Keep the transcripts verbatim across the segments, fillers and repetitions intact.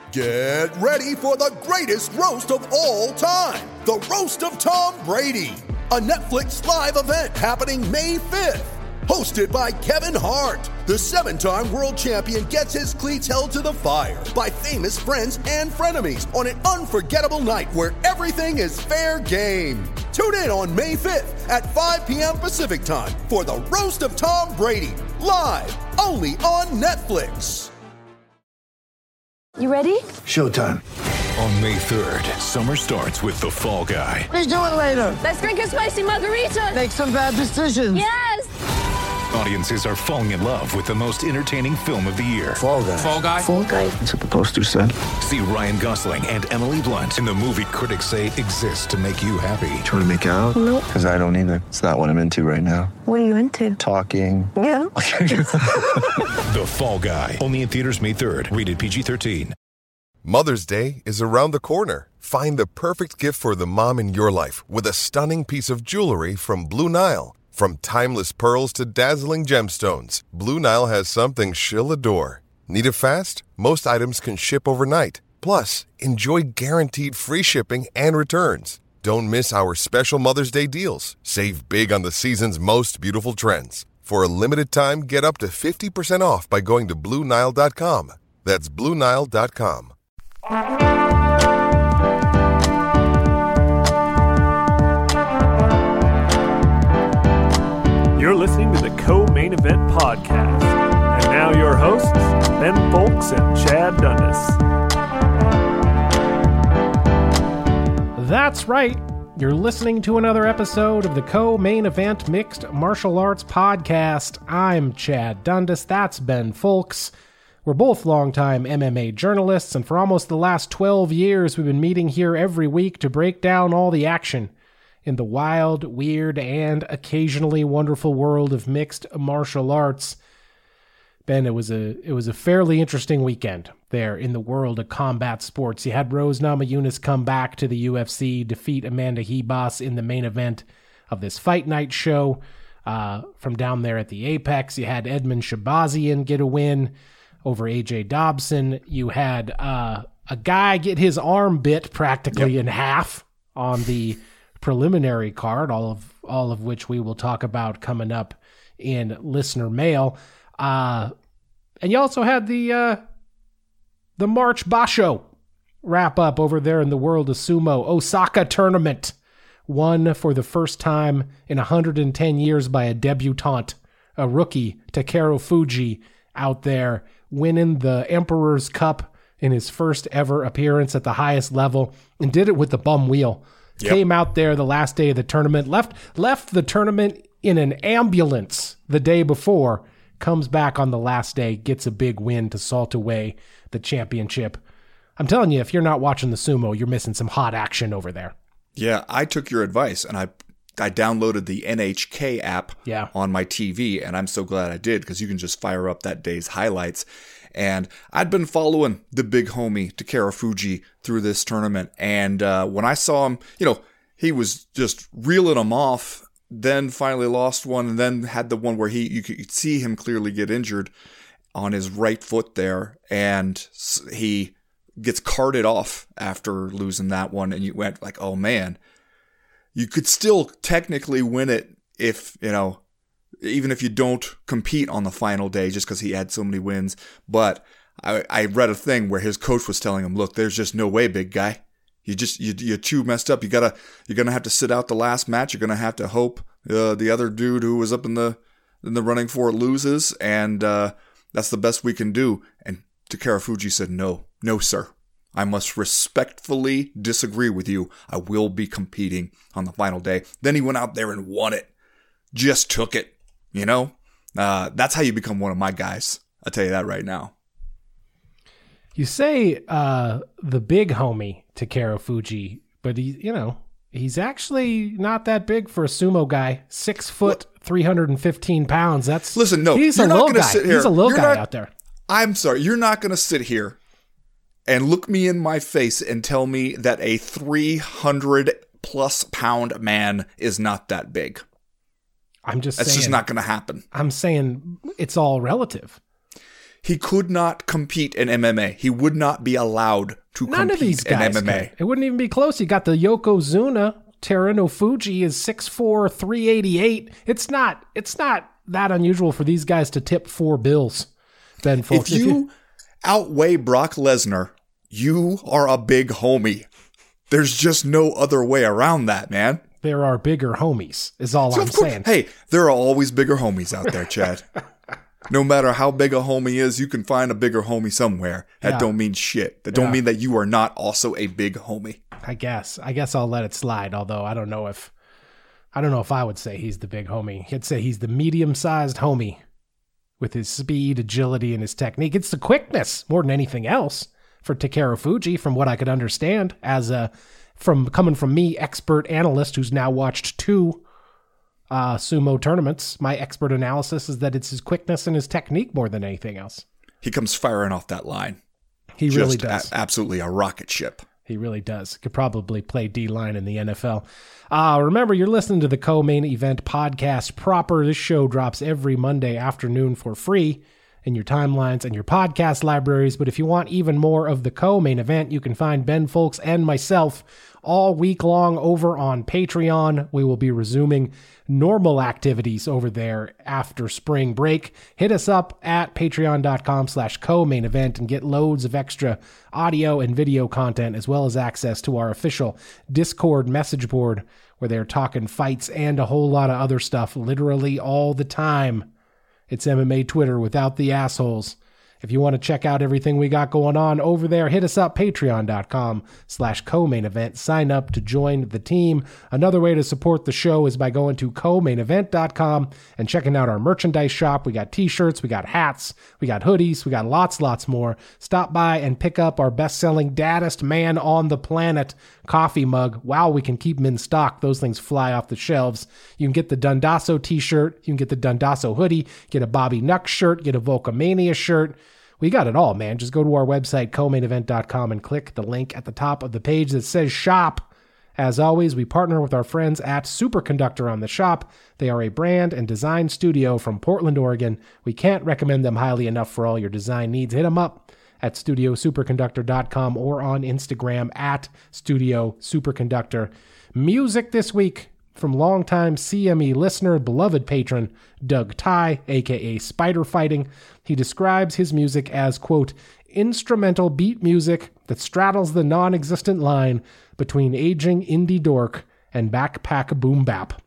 Get ready for the greatest roast of all time, the Roast of Tom Brady, a Netflix live event happening May fifth. Hosted by Kevin Hart, the seven-time world champion gets his cleats held to the fire by famous friends and frenemies on an unforgettable night where everything is fair game. Tune in on May fifth at five p.m. Pacific time for the Roast of Tom Brady, live only on Netflix. You ready? Showtime. On May third, summer starts with The Fall Guy. Let's do it later. Let's drink a spicy margarita. Make some bad decisions. Yes! Audiences are falling in love with the most entertaining film of the year. Fall Guy. Fall Guy? Fall Guy. That's what the poster said. See Ryan Gosling and Emily Blunt in the movie critics say exists to make you happy. Trying to make it out? Nope. Because I don't either. It's not what I'm into right now. What are you into? Talking. Yeah. The Fall Guy. Only in theaters May third. Rated P G thirteen. Mother's Day is around the corner. Find the perfect gift for the mom in your life with a stunning piece of jewelry from Blue Nile. From timeless pearls to dazzling gemstones, Blue Nile has something she'll adore. Need it fast? Most items can ship overnight. Plus, enjoy guaranteed free shipping and returns. Don't miss our special Mother's Day deals. Save big on the season's most beautiful trends. For a limited time, get up to fifty percent off by going to Blue Nile dot com. That's Blue Nile dot com. You're listening to the Co-Main Event Podcast. And now your hosts, Ben Folks and Chad Dundas. That's right. You're listening to another episode of the Co-Main Event Mixed Martial Arts Podcast. I'm Chad Dundas. That's Ben Folks. We're both longtime M M A journalists, and for almost the last twelve years, we've been meeting here every week to break down all the action in the wild, weird, and occasionally wonderful world of mixed martial arts. Ben, it was a it was a fairly interesting weekend there in the world of combat sports. You had Rose Namajunas come back to the U F C, defeat Amanda Ribas in the main event of this Fight Night show. Uh, from down there at the Apex, you had Edmund Shabazian get a win over A J Dobson. You had uh, a guy get his arm bit practically yep. in half on the preliminary card, all of all of which we will talk about coming up in listener mail. Uh, and you also had the uh, the March Basho wrap up over there in the world of sumo. Osaka tournament won for the first time in one hundred ten years by a debutante, a rookie, Takeru Fuji, out there winning the Emperor's Cup in his first ever appearance at the highest level, and did it with the bum wheel. Yep. Came out there the last day of the tournament, left left the tournament in an ambulance the day before, comes back on the last day, gets a big win to salt away the championship. I'm telling you, if you're not watching the sumo, you're missing some hot action over there. Yeah, I took your advice, and I I downloaded the N H K app yeah. on my T V, and I'm so glad I did, because you can just fire up that day's highlights. And I'd been following the big homie, Takeru Fuji, through this tournament. And uh, when I saw him, you know, he was just reeling them off, then finally lost one, and then had the one where he you could see him clearly get injured on his right foot there. And he gets carted off after losing that one. And you went like, oh, man, you could still technically win it if, you know, even if you don't compete on the final day, just because he had so many wins. But I, I read a thing where his coach was telling him, look, there's just no way, big guy. You just, you, you're too messed up. You gotta, you're going to have to sit out the last match. You're going to have to hope uh, the other dude who was up in the, in the running for it loses. And uh, that's the best we can do. And Takeru Fuji said, no, no, sir. I must respectfully disagree with you. I will be competing on the final day. Then he went out there and won it. Just took it. You know, uh, that's how you become one of my guys. I'll tell you that right now. You say uh, the big homie Takeru Fuji, but he, you know, he's actually not that big for a sumo guy. Six foot, what? three hundred fifteen pounds. That's listen. No, he's you're a not little gonna guy. Sit here. He's a little you're guy not, out there. I'm sorry. You're not going to sit here and look me in my face and tell me that a three hundred plus pound man is not that big. I'm just That's saying, just not going to happen. I'm saying it's all relative. He could not compete in M M A. He would not be allowed to None compete of these guys in M M A. can. It wouldn't even be close. You got the Yokozuna. Teruno Fuji is six foot four, three eighty-eight. It's not it's not that unusual for these guys to tip four bills, Ben Folks. If you, if you outweigh Brock Lesnar, you are a big homie. There's just no other way around that, man. There are bigger homies, is all so I'm saying. Hey, there are always bigger homies out there, Chad. No matter how big a homie is, you can find a bigger homie somewhere. That yeah. don't mean shit. That don't yeah. mean that you are not also a big homie. I guess. I guess I'll let it slide, although I don't know if I don't know if I would say he's the big homie. I'd say he's the medium-sized homie with his speed, agility, and his technique. It's the quickness more than anything else for Takeru Fuji, from what I could understand, as a from coming from me, expert analyst who's now watched two uh, sumo tournaments. My expert analysis is that it's his quickness and his technique more than anything else. He comes firing off that line. He Just really does. A- absolutely a rocket ship. He really does. Could probably play D-line in the N F L. Uh, remember, you're listening to the Co-Main Event podcast proper. This show drops every Monday afternoon for free in your timelines and your podcast libraries. But if you want even more of the Co-Main Event, you can find Ben Folks and myself all week long over on Patreon. We will be resuming normal activities over there after spring break. Hit us up at patreon.com slash co-main event and get loads of extra audio and video content, as well as access to our official Discord message board where they're talking fights and a whole lot of other stuff literally all the time. It's M M A Twitter without the assholes. If you want to check out everything we got going on over there, hit us up, patreon.com slash co-main event. Sign up to join the team. Another way to support the show is by going to co main event dot com and checking out our merchandise shop. We got t-shirts, we got hats, we got hoodies, we got lots, lots more. Stop by and pick up our best-selling Daddest Man on the Planet coffee mug. Wow, we can keep them in stock. Those things fly off the shelves. You can get the Dundasso t-shirt, you can get the Dundasso hoodie, get a Bobby Nuck shirt, get a Volcomania shirt. We got it all, man. Just go to our website, co main event dot com, and click the link at the top of the page that says shop. As always, we partner with our friends at Superconductor on the shop. They are a brand and design studio from Portland, Oregon. We can't recommend them highly enough for all your design needs. Hit them up at studio superconductor dot com or on Instagram at studio superconductor. Music this week from longtime C M E listener, beloved patron, Doug Ty, a k a. Spider Fighting. He describes his music as, quote, instrumental beat music that straddles the non-existent line between aging indie dork and backpack boom bap.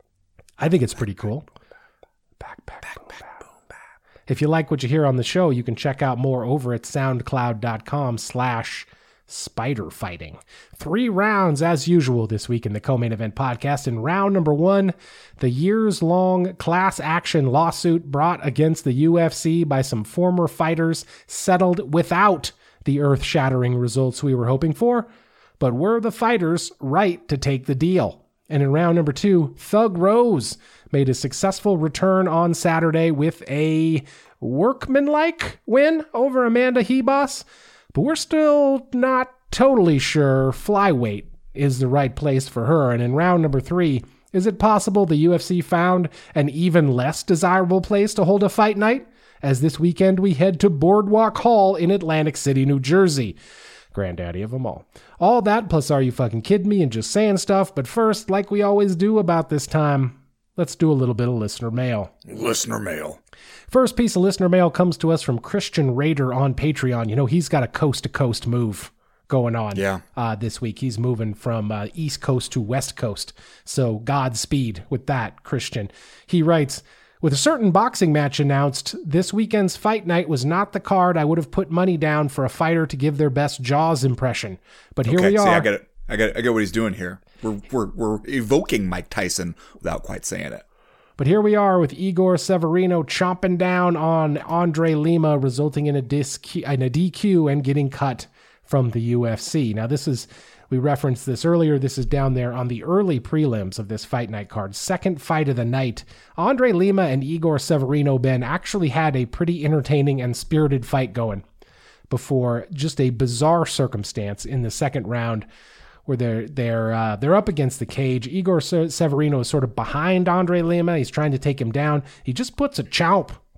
I think it's pretty cool. Backpack, backpack boom bap. Boom bap. If you like what you hear on the show, you can check out more over at soundcloud.com slash Spider Fighting. Three rounds as usual this week in the Co-Main Event podcast. In round number one, the years-long class action lawsuit brought against the U F C by some former fighters settled without the earth-shattering results we were hoping for. But were the fighters right to take the deal? And in round number two, Thug Rose made a successful return on Saturday with a workmanlike win over Amanda Hebos. But we're still not totally sure flyweight is the right place for her. And in round number three, is it possible the U F C found an even less desirable place to hold a fight night? As this weekend we head to Boardwalk Hall in Atlantic City, New Jersey. Granddaddy of them all. All that plus Are You Fucking Kidding Me and Just Saying Stuff. But first, like we always do about this time, let's do a little bit of listener mail. Listener mail. First piece of listener mail comes to us from Christian Raider on Patreon. You know, he's got a coast-to-coast move going on yeah. uh, this week. He's moving from uh, East Coast to West Coast. So Godspeed with that, Christian. He writes, with a certain boxing match announced, this weekend's fight night was not the card I would have put money down for a fighter to give their best Jaws impression. But here okay, we are. See, I get it. I get, I get what he's doing here. We're, we're, we're evoking Mike Tyson without quite saying it. But here we are with Igor Severino chomping down on Andre Lima, resulting in a, disc, in a D Q and getting cut from the U F C. Now, this is, we referenced this earlier, this is down there on the early prelims of this fight night card. Second fight of the night. Andre Lima and Igor Severino, Ben, actually had a pretty entertaining and spirited fight going before just a bizarre circumstance in the second round where they're they're uh, they're up against the cage. Igor Severino is sort of behind Andre Lima. He's trying to take him down. He just puts a chomp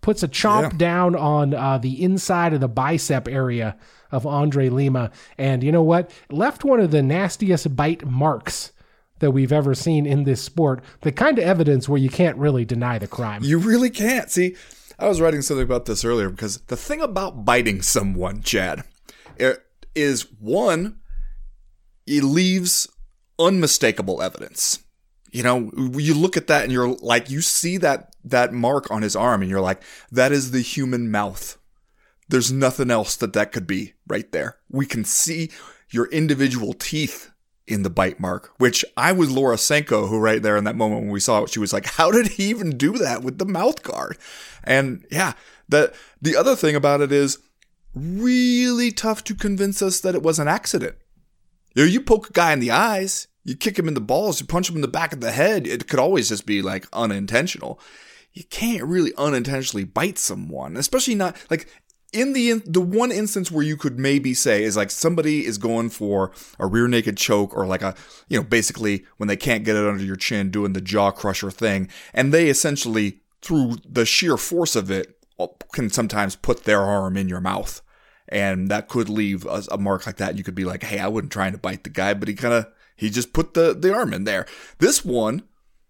puts a chomp Yeah. down on uh, the inside of the bicep area of Andre Lima. And you know what? Left one of the nastiest bite marks that we've ever seen in this sport. The kind of evidence where you can't really deny the crime. You really can't. See, I was writing something about this earlier because the thing about biting someone, Chad, it is one, it leaves unmistakable evidence. You know, you look at that and you're like, you see that that mark on his arm and you're like, that is the human mouth. There's nothing else that that could be right there. We can see your individual teeth in the bite mark, which I was Laura Senko, who right there in that moment when we saw it, she was like, how did he even do that with the mouth guard? And yeah, the, the other thing about it is really tough to convince us that it was an accident. You know, you poke a guy in the eyes, you kick him in the balls, you punch him in the back of the head. It could always just be like unintentional. You can't really unintentionally bite someone, especially not like in the in, the one instance where you could maybe say is like somebody is going for a rear naked choke or like a, you know, basically when they can't get it under your chin doing the jaw crusher thing. And they essentially, through the sheer force of it, can sometimes put their arm in your mouth. And that could leave a, a mark like that. You could be like, hey, I wasn't trying to bite the guy, but he kind of, he just put the, the arm in there. This one,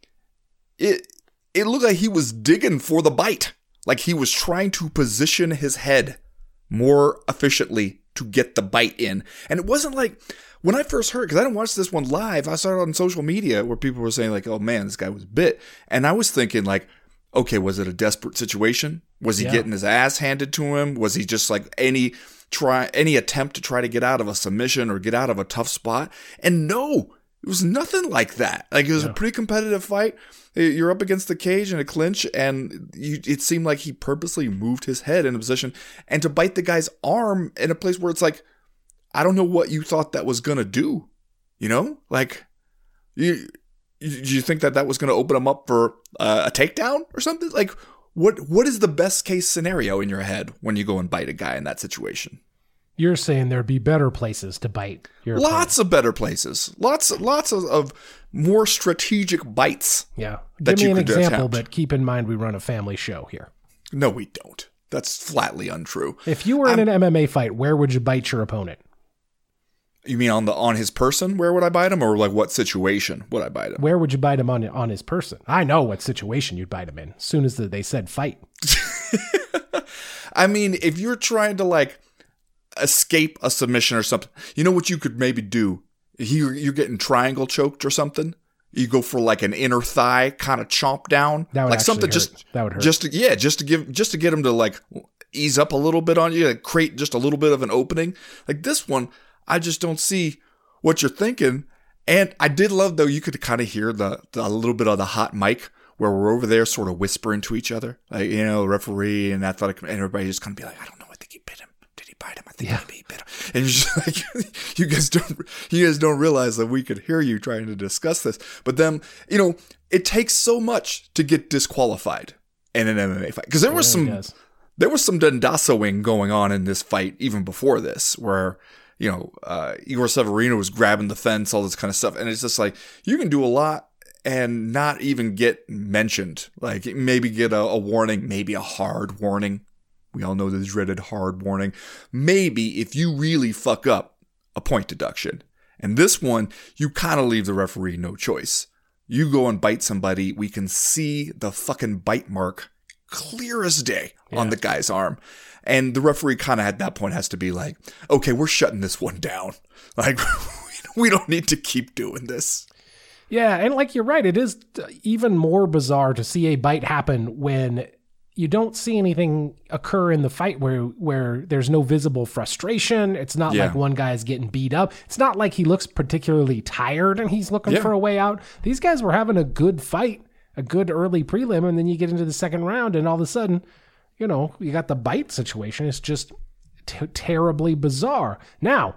it it looked like he was digging for the bite. Like he was trying to position his head more efficiently to get the bite in. And it wasn't like, when I first heard, because I didn't watch this one live, I saw it on social media where people were saying like, oh man, this guy was bit. And I was thinking like, okay, was it a desperate situation? Was he Yeah. getting his ass handed to him? Was he just like any try any attempt to try to get out of a submission or get out of a tough spot? And no, it was nothing like that. Like it was Yeah. a pretty competitive fight. You're up against the cage in a clinch, and you, it seemed like he purposely moved his head in a position and to bite the guy's arm in a place where it's like, I don't know what you thought that was gonna do. You know, like you. Do you think that that was going to open him up for uh, a takedown or something? Like, what what is the best case scenario in your head when you go and bite a guy in that situation? You're saying there'd be better places to bite your Lots of better places. Lots lots of, of more strategic bites. Yeah. that Give me you an could example, attempt. but keep in mind we run a family show here. No, we don't. That's flatly untrue. If you were in I'm- an M M A fight, where would you bite your opponent? You mean on the on his person? Where would I bite him, or like what situation would I bite him? Where would you bite him on on his person? I know what situation you'd bite him in. As soon as the, they said fight. I mean, if you're trying to like escape a submission or something, you know what you could maybe do? You're, you're getting triangle choked or something. You go for like an inner thigh kind of chomp down, That would like actually something hurt. just That would hurt. just to, yeah, just to give just to get him to like ease up a little bit on you, like create just a little bit of an opening. Like this one, I just don't see what you're thinking. And I did love though, you could kind of hear the, the a little bit of the hot mic where we're over there sort of whispering to each other, like, you know, the referee and athletic, and everybody just kind of be like, I don't know, I think he bit him. Did he bite him? I think Yeah. maybe he bit him. And you're just like, you guys don't, you guys don't realize that we could hear you trying to discuss this. But then, you know, it takes so much to get disqualified in an M M A fight. Because there was Yeah, it some, does. there was some Dundasawing going on in this fight even before this, where, you know, uh, Igor Severino was grabbing the fence, all this kind of stuff. And it's just like, you can do a lot and not even get mentioned. Like maybe get a, a warning, maybe a hard warning. We all know the dreaded hard warning. Maybe if you really fuck up, a point deduction. And this one, you kind of leave the referee no choice. You go and bite somebody, we can see the fucking bite mark clear as day on the guy's arm. And the referee kind of at that point has to be like, okay, we're shutting this one down. Like, we don't need to keep doing this. Yeah, and like you're right, it is even more bizarre to see a bite happen when you don't see anything occur in the fight where where there's no visible frustration. It's not Yeah. like one guy's getting beat up. It's not like he looks particularly tired and he's looking Yeah. for a way out. These guys were having a good fight, a good early prelim, and then you get into the second round and all of a sudden, you know, you got the bite situation. It's just t- terribly bizarre. Now,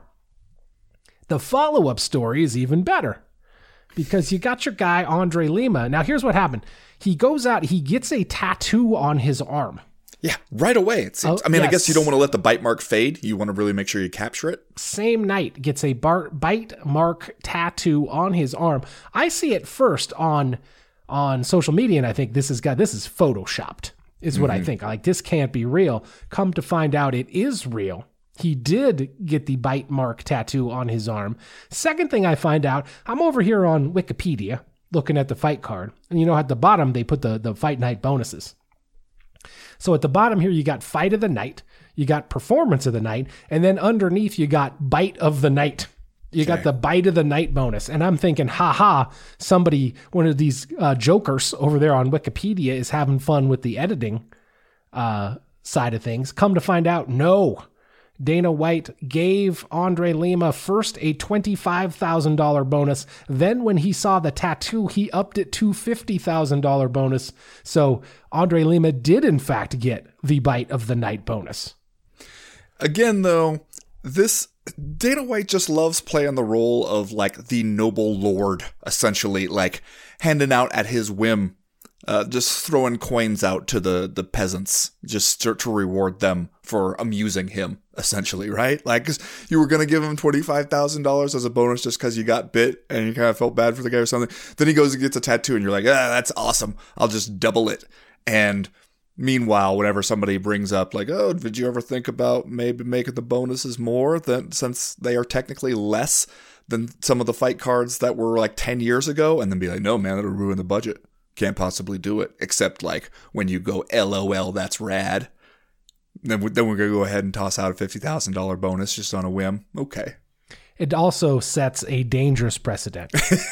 the follow-up story is even better. Because you got your guy, Andre Lima. Now, here's what happened. He goes out, he gets a tattoo on his arm. Yeah, right away, it seems. Oh, I mean, I yes. guess you don't want to let the bite mark fade. You want to really make sure you capture it. Same night, gets a bar- bite mark tattoo on his arm. I see it first on on social media, and I think this is got this is photoshopped. is what Mm-hmm. I think. Like, this can't be real. Come to find out it is real. He did get the bite mark tattoo on his arm. Second thing I find out, I'm over here on Wikipedia looking at the fight card. And you know, at the bottom, they put the, the fight night bonuses. So at the bottom here, you got fight of the night, you got performance of the night, and then underneath you got bite of the night. You okay. got the bite of the night bonus. And I'm thinking, ha ha, somebody, one of these uh, jokers over there on Wikipedia is having fun with the editing uh, side of things. Come to find out, no. Dana White gave Andre Lima first a twenty-five thousand dollars bonus. Then when he saw the tattoo, he upped it to fifty thousand dollars bonus. So Andre Lima did in fact get the bite of the night bonus. Again, though, this Dana White just loves playing the role of like the noble lord, essentially, like handing out at his whim. Uh, just throwing coins out to the, the peasants just to, to reward them for amusing him, essentially, right? Like, 'cause you were going to give him twenty-five thousand dollars as a bonus just because you got bit and you kind of felt bad for the guy or something. Then he goes and gets a tattoo and you're like, ah, that's awesome. I'll just double it. And meanwhile, whenever somebody brings up like, oh, did you ever think about maybe making the bonuses more than since they are technically less than some of the fight cards that were like ten years ago? And then be like, no, man, that'll ruin the budget. Can't possibly do it, except like when you go LOL, that's rad. Then, we, then we're going to go ahead and toss out a fifty thousand dollars bonus just on a whim. Okay. It also sets a dangerous precedent.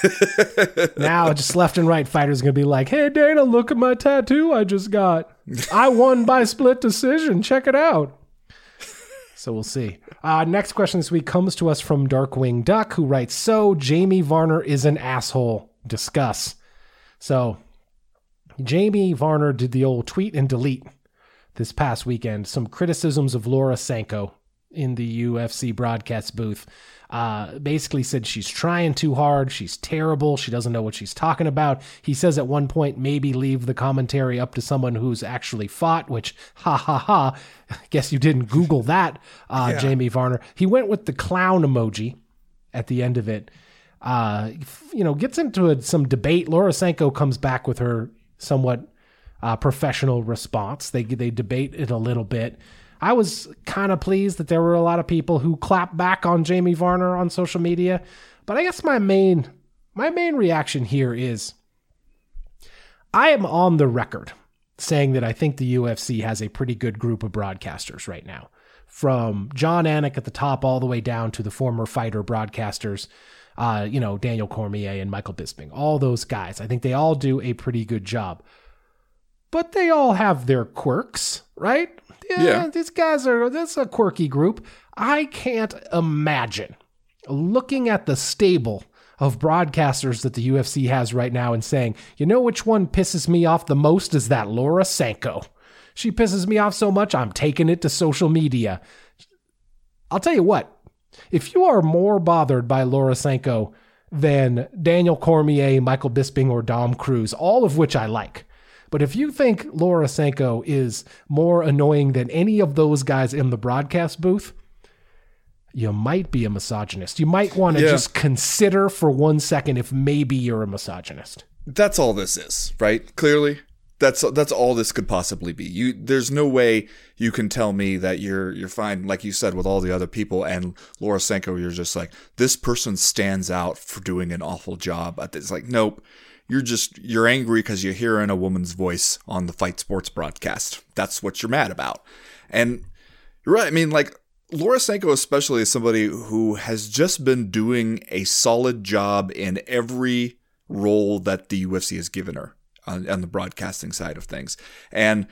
Now, just left and right fighters are going to be like, hey, Dana, look at my tattoo I just got. I won by split decision. Check it out. So we'll see. Uh, next question this week comes to us from Darkwing Duck, who writes, so Jamie Varner is an asshole. Discuss. So Jamie Varner did the old tweet and delete this past weekend. Some criticisms of Laura Sanko in the U F C broadcast booth. Uh, basically said she's trying too hard. She's terrible. She doesn't know what she's talking about. He says at one point, maybe leave the commentary up to someone who's actually fought, which, ha ha ha. Guess you didn't Google that, uh, yeah. Jamie Varner. He went with the clown emoji at the end of it. Uh, you know, gets into a, some debate. Laura Sanko comes back with her somewhat uh, professional response. They they debate it a little bit. I was kind of pleased that there were a lot of people who clapped back on Jamie Varner on social media. But I guess my main my main reaction here is I am on the record saying that I think the U F C has a pretty good group of broadcasters right now. From John Anik at the top all the way down to the former fighter broadcasters. Uh, you know, Daniel Cormier and Michael Bisping, all those guys. I think they all do a pretty good job. But they all have their quirks, right? Yeah, yeah. These guys are, that's a quirky group. I can't imagine looking at the stable of broadcasters that the U F C has right now and saying, you know which one pisses me off the most is that Laura Sanko. She pisses me off so much, I'm taking it to social media. I'll tell you what. If you are more bothered by Laura Sanko than Daniel Cormier, Michael Bisping, or Dom Cruz, all of which I like, but if you think Laura Sanko is more annoying than any of those guys in the broadcast booth, you might be a misogynist. You might want to yeah. just consider for one second if maybe you're a misogynist. That's all this is, right? Clearly. That's that's all this could possibly be. You, there's no way you can tell me that you're you're fine, like you said, with all the other people, and Laura Sanko, you're just like, this person stands out for doing an awful job. It's like, nope, you're just you're angry because you're hearing a woman's voice on the Fight Sports broadcast. That's what you're mad about. And you're right. I mean, like Laura Sanko, especially, is somebody who has just been doing a solid job in every role that the U F C has given her. On, on the broadcasting side of things. And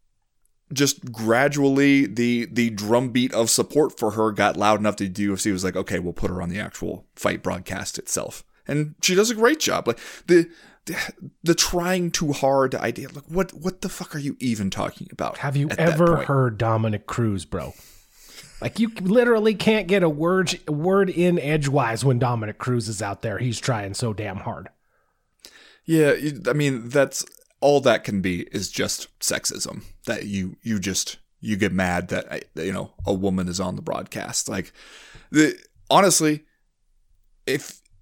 just gradually the the drumbeat of support for her got loud enough that the U F C was like, okay, we'll put her on the actual fight broadcast itself. And she does a great job. Like the the, the trying too hard idea. Like what what the fuck are you even talking about? Have you ever heard Dominic Cruz, bro? Like you literally can't get a word word in edgewise when Dominic Cruz is out there. He's trying so damn hard. Yeah, I mean, that's all that can be is just sexism. That you you just you get mad that, you know, a woman is on the broadcast. Like, the honestly, if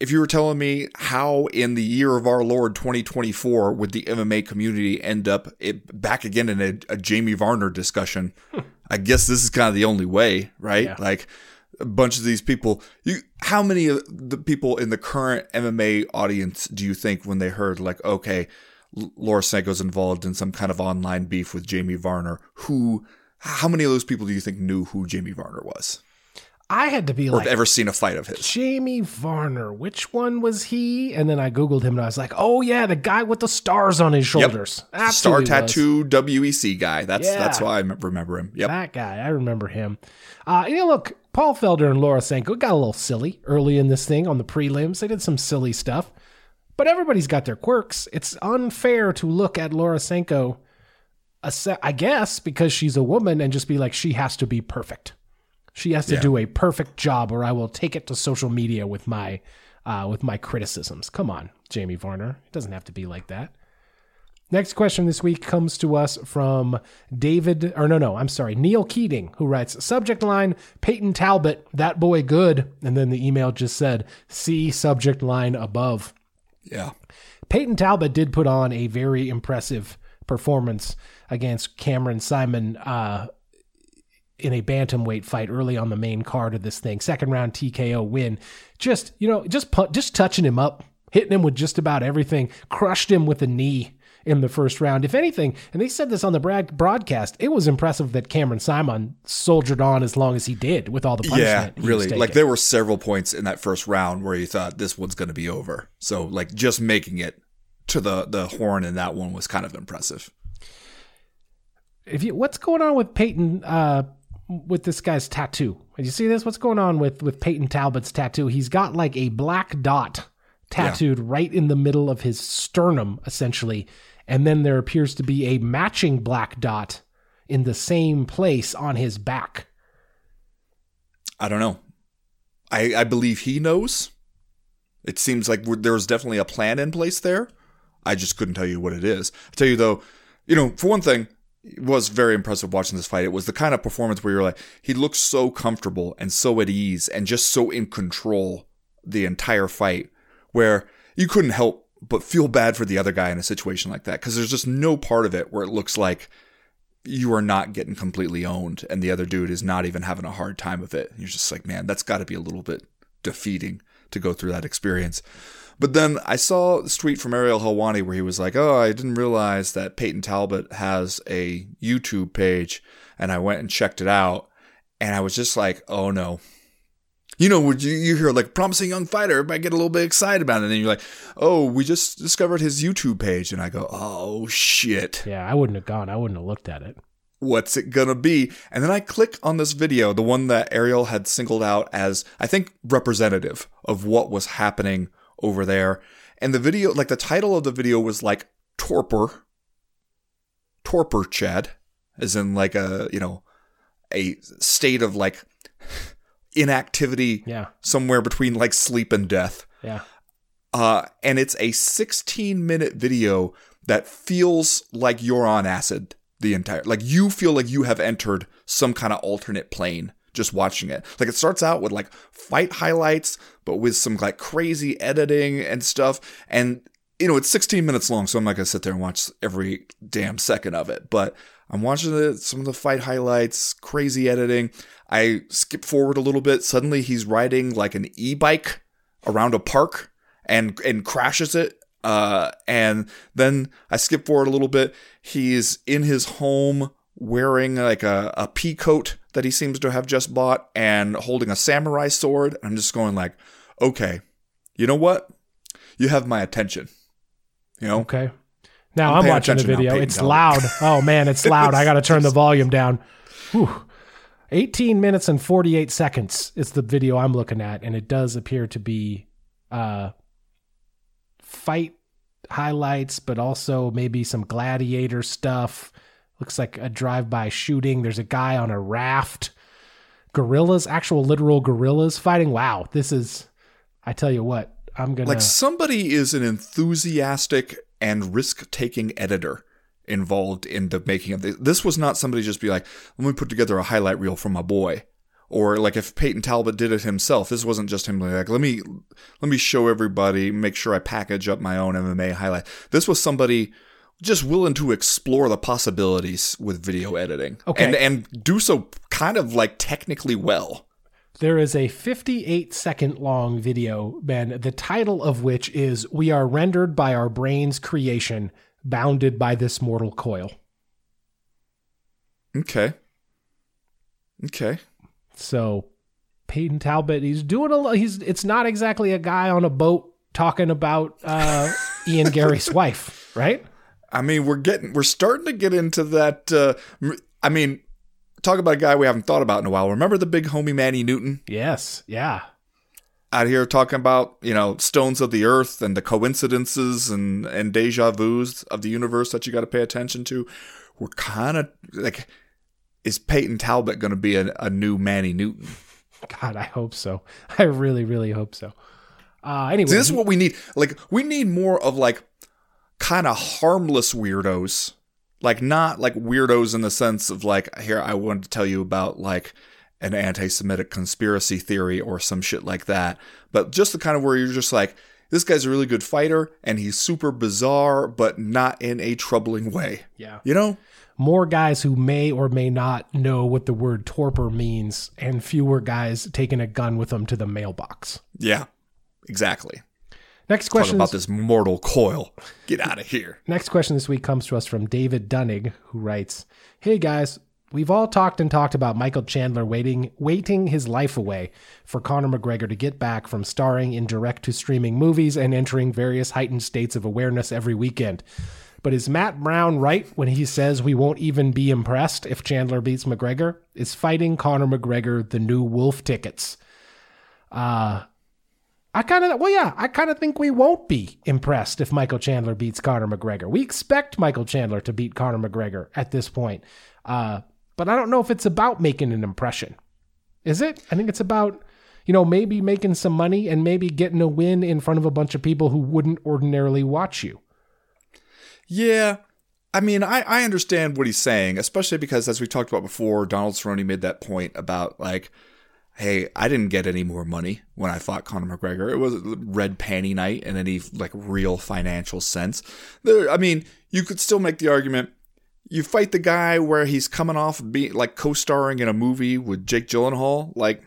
if you were telling me how in the year of our Lord twenty twenty-four would the M M A community end up it, back again in a, a Jamie Varner discussion, hmm. I guess this is kind of the only way, right? Yeah. Like a bunch of these people, you, how many of the people in the current M M A audience do you think when they heard like, okay, Laura Sanko's involved in some kind of online beef with Jamie Varner, who, how many of those people do you think knew who Jamie Varner was? I had to be or like, have ever seen a fight of his. Jamie Varner, which one was he? And then I Googled him and I was like, oh yeah, the guy with the stars on his shoulders. Yep. Star tattoo W E C guy. That's yeah. that's why I remember him. Yep. That guy, I remember him. Uh, you know, look, Paul Felder and Laura Sanko got a little silly early in this thing on the prelims. They did some silly stuff, but everybody's got their quirks. It's unfair to look at Laura Sanko, I guess, because she's a woman and just be like, she has to be perfect. She has to yeah. do a perfect job or I will take it to social media with my uh, with my criticisms. Come on, Jamie Varner. It doesn't have to be like that. Next question this week comes to us from David, or no, no, I'm sorry, Neil Keating, who writes, subject line, Peyton Talbot, that boy good. And then the email just said, see subject line above. Yeah. Peyton Talbot did put on a very impressive performance against Cameron Simon uh in a bantamweight fight early on the main card of this thing. Second round T K O win. Just, you know, just put, just touching him up, hitting him with just about everything, crushed him with a knee in the first round. If anything, and they said this on the broadcast, it was impressive that Cameron Simon soldiered on as long as he did with all the punishment. Yeah, really. Like there were several points in that first round where you thought this one's going to be over. So like just making it to the, the horn in that one was kind of impressive. If you, what's going on with Peyton, uh, with this guy's tattoo? Did you see this? What's going on with, with Peyton Talbot's tattoo? He's got like a black dot tattooed yeah. right in the middle of his sternum, essentially. And then there appears to be a matching black dot in the same place on his back. I don't know. I, I believe he knows. It seems like there's definitely a plan in place there. I just couldn't tell you what it is. I'll tell you though, you know, for one thing, it was very impressive watching this fight. It was the kind of performance where you're like, he looked so comfortable and so at ease and just so in control the entire fight, where you couldn't help but feel bad for the other guy in a situation like that. Because there's just no part of it where it looks like you are not getting completely owned and the other dude is not even having a hard time of it. And you're just like, man, that's got to be a little bit defeating to go through that experience. But then I saw this tweet from Ariel Helwani where he was like, oh, I didn't realize that Peyton Talbot has a YouTube page. And I went and checked it out. And I was just like, oh, no. You know, when you, you hear like promising young fighter, everybody get a little bit excited about it. And then you're like, oh, we just discovered his YouTube page. And I go, oh, shit. Yeah, I wouldn't have gone. I wouldn't have looked at it. What's it gonna be? And then I click on this video, the one that Ariel had singled out as, I think, representative of what was happening over there. And the video, like the title of the video was like torpor, torpor Chad, as in like a, you know, a state of like inactivity yeah. somewhere between like sleep and death. Yeah. Uh, and it's a sixteen minute video that feels like you're on acid the entire, like you feel like you have entered some kind of alternate plane just watching it. Like it starts out with like fight highlights, but with some like crazy editing and stuff. And, you know, it's sixteen minutes long, so I'm not going to sit there and watch every damn second of it. But I'm watching the, some of the fight highlights, crazy editing. I skip forward a little bit. Suddenly he's riding like an e-bike around a park and and crashes it. Uh, and then I skip forward a little bit. He's in his home wearing like a, a pea coat that he seems to have just bought and holding a samurai sword. I'm just going like, okay, you know what? You have my attention. You know? Okay. Now I'm, I'm watching the video. It's loud. Oh man, it's loud. I got to turn the volume down. Whew. eighteen minutes and forty-eight seconds is the video I'm looking at. And it does appear to be, uh, fight highlights, but also maybe some gladiator stuff. Looks like a drive-by shooting. There's a guy on a raft. Gorillas, actual literal gorillas fighting. Wow, this is, I tell you what, I'm going to... Like somebody is an enthusiastic and risk-taking editor involved in the making of this. This was not somebody just be like, let me put together a highlight reel for my boy. or like if Peyton Talbot did it himself, this wasn't just him like, let me let me show everybody, make sure I package up my own M M A highlight. This was somebody just willing to explore the possibilities with video editing. Okay. And and do so kind of like technically well. There is a fifty-eight second long video, Ben, the title of which is "We Are Rendered by Our Brain's Creation, Bounded by This Mortal Coil." Okay. Okay. So Peyton Talbot, he's doing a lot. He's, it's not exactly a guy on a boat talking about uh, Ian Gary's wife, right? I mean, we're getting, we're starting to get into that. Uh, I mean, talk about a guy we haven't thought about in a while. Remember the big homie Manny Newton? Yes. Yeah. Out here talking about, you know, stones of the earth and the coincidences and, and deja vus of the universe that you got to pay attention to. We're kind of like, is Peyton Talbot going to be a, a new Manny Newton? God, I hope so. I really, really hope so. Uh, anyway, See, this is what we need. Like, we need more of like kind of harmless weirdos. Like, not like weirdos in the sense of like, here, I wanted to tell you about like an anti-Semitic conspiracy theory or some shit like that. But just the kind of where you're just like, this guy's a really good fighter and he's super bizarre, but not in a troubling way. Yeah. You know? More guys who may or may not know what the word torpor means, and fewer guys taking a gun with them to the mailbox. Yeah, exactly. Next question. Talk about this mortal coil. Get out of here. Next question this week comes to us from David Dunning, who writes, "Hey guys, we've all talked and talked about Michael Chandler waiting, waiting his life away for Conor McGregor to get back from starring in direct-to-streaming movies and entering various heightened states of awareness every weekend. But is Matt Brown right when he says we won't even be impressed if Chandler beats McGregor? Is fighting Conor McGregor the new wolf tickets?" Uh, I kind of, well, yeah, I kind of think we won't be impressed if Michael Chandler beats Conor McGregor. We expect Michael Chandler to beat Conor McGregor at this point. Uh, but I don't know if it's about making an impression. Is it? I think it's about, you know, maybe making some money and maybe getting a win in front of a bunch of people who wouldn't ordinarily watch you. Yeah, I mean, I, I understand what he's saying, especially because, as we talked about before, Donald Cerrone made that point about, like, hey, I didn't get any more money when I fought Conor McGregor. It was red panty night in any, like, real financial sense. There, I mean, you could still make the argument, you fight the guy where he's coming off being, like, co-starring in a movie with Jake Gyllenhaal, like,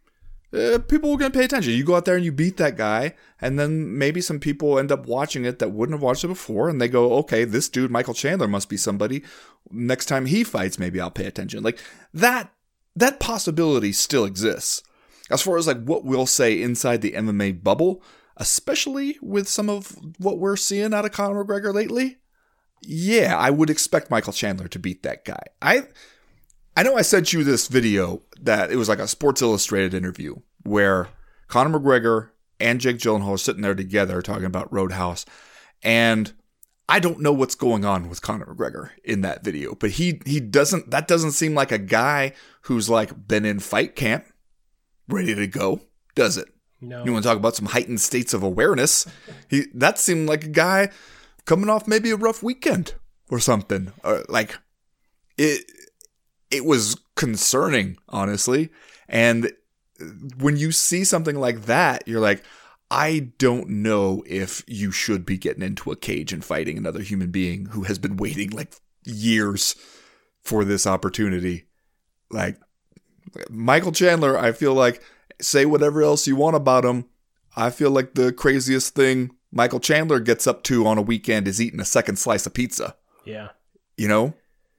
Uh, people are going to pay attention. You go out there and you beat that guy, and then maybe some people end up watching it that wouldn't have watched it before, and they go, okay, this dude, Michael Chandler, must be somebody. Next time he fights, maybe I'll pay attention. Like, that that possibility still exists. As far as, like, what we'll say inside the M M A bubble, especially with some of what we're seeing out of Conor McGregor lately, yeah, I would expect Michael Chandler to beat that guy. I... I know I sent you this video that it was like a Sports Illustrated interview where Conor McGregor and Jake Gyllenhaal are sitting there together talking about Roadhouse. And I don't know what's going on with Conor McGregor in that video, but he he doesn't, that doesn't seem like a guy who's like been in fight camp, ready to go, does it? No. You want to talk about some heightened states of awareness? He that seemed like a guy coming off maybe a rough weekend or something. Or like it. It was concerning, honestly. And when you see something like that, you're like, I don't know if you should be getting into a cage and fighting another human being who has been waiting like years for this opportunity. Like, Michael Chandler, I feel like, say whatever else you want about him, I feel like the craziest thing Michael Chandler gets up to on a weekend is eating a second slice of pizza. Yeah. You know?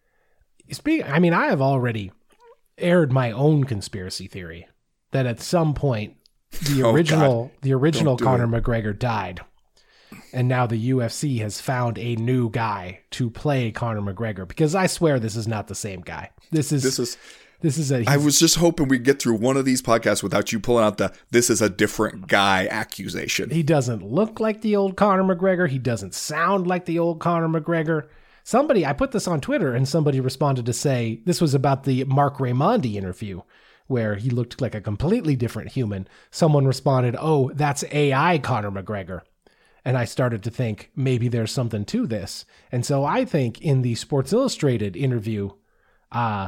Speak, I mean, I have already aired my own conspiracy theory that at some point the Oh, original God. the original Don't do Conor it. McGregor died, and now the U F C has found a new guy to play Conor McGregor. Because I swear this is not the same guy. This is This is this is a. I was just hoping we'd get through one of these podcasts without you pulling out the "this is a different guy" accusation. He doesn't look like the old Conor McGregor. He doesn't sound like the old Conor McGregor. Somebody, I put this on Twitter, and somebody responded to say this was about the Mark Raimondi interview where he looked like a completely different human. Someone responded, oh, that's A I Conor McGregor. And I started to think maybe there's something to this. And so I think in the Sports Illustrated interview, uh,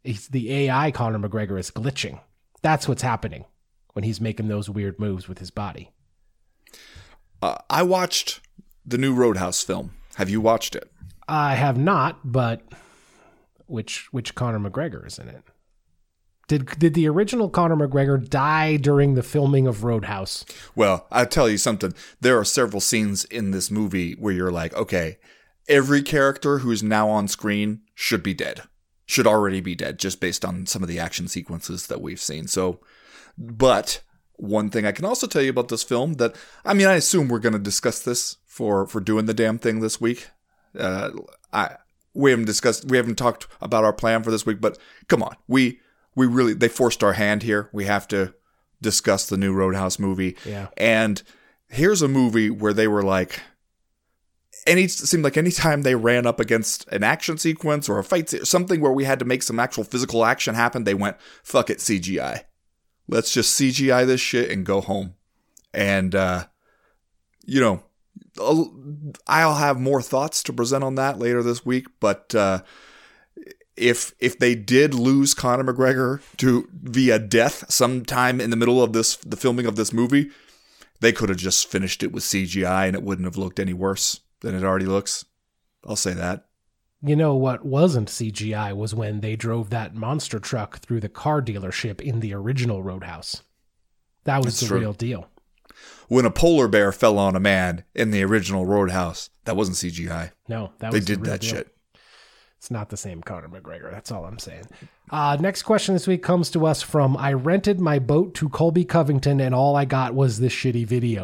He's, the A I Conor McGregor is glitching. That's what's happening when he's making those weird moves with his body. Uh, I watched the new Roadhouse film. Have you watched it? I have not, but which which Conor McGregor is in it? Did did the original Conor McGregor die during the filming of Roadhouse? Well, I'll tell you something. There are several scenes in this movie where you're like, okay, every character who's now on screen should be dead. Should already be dead, just based on some of the action sequences that we've seen. So, but one thing I can also tell you about this film that, I mean, I assume we're going to discuss this for, for doing the damn thing this week. Uh, I we haven't discussed, we haven't talked about our plan for this week, but come on, we we really they forced our hand here. We have to discuss the new Roadhouse movie. Yeah, and here's a movie where they were like, any it seemed like anytime they ran up against an action sequence or a fight, something where we had to make some actual physical action happen, they went, fuck it, C G I. Let's just C G I this shit and go home. And, uh, you know, I'll have more thoughts to present on that later this week. But uh, if if they did lose Conor McGregor to via death sometime in the middle of this, the filming of this movie, they could have just finished it with C G I and it wouldn't have looked any worse than it already looks. I'll say that. You know what wasn't C G I was when they drove that monster truck through the car dealership in the original Roadhouse. That was That's the true. real deal. When a polar bear fell on a man in the original Roadhouse, that wasn't C G I. No, that they was the did real that deal. shit. It's not the same Conor McGregor. That's all I'm saying. Uh, next question this week comes to us from, I rented my boat to Colby Covington and all I got was this shitty video.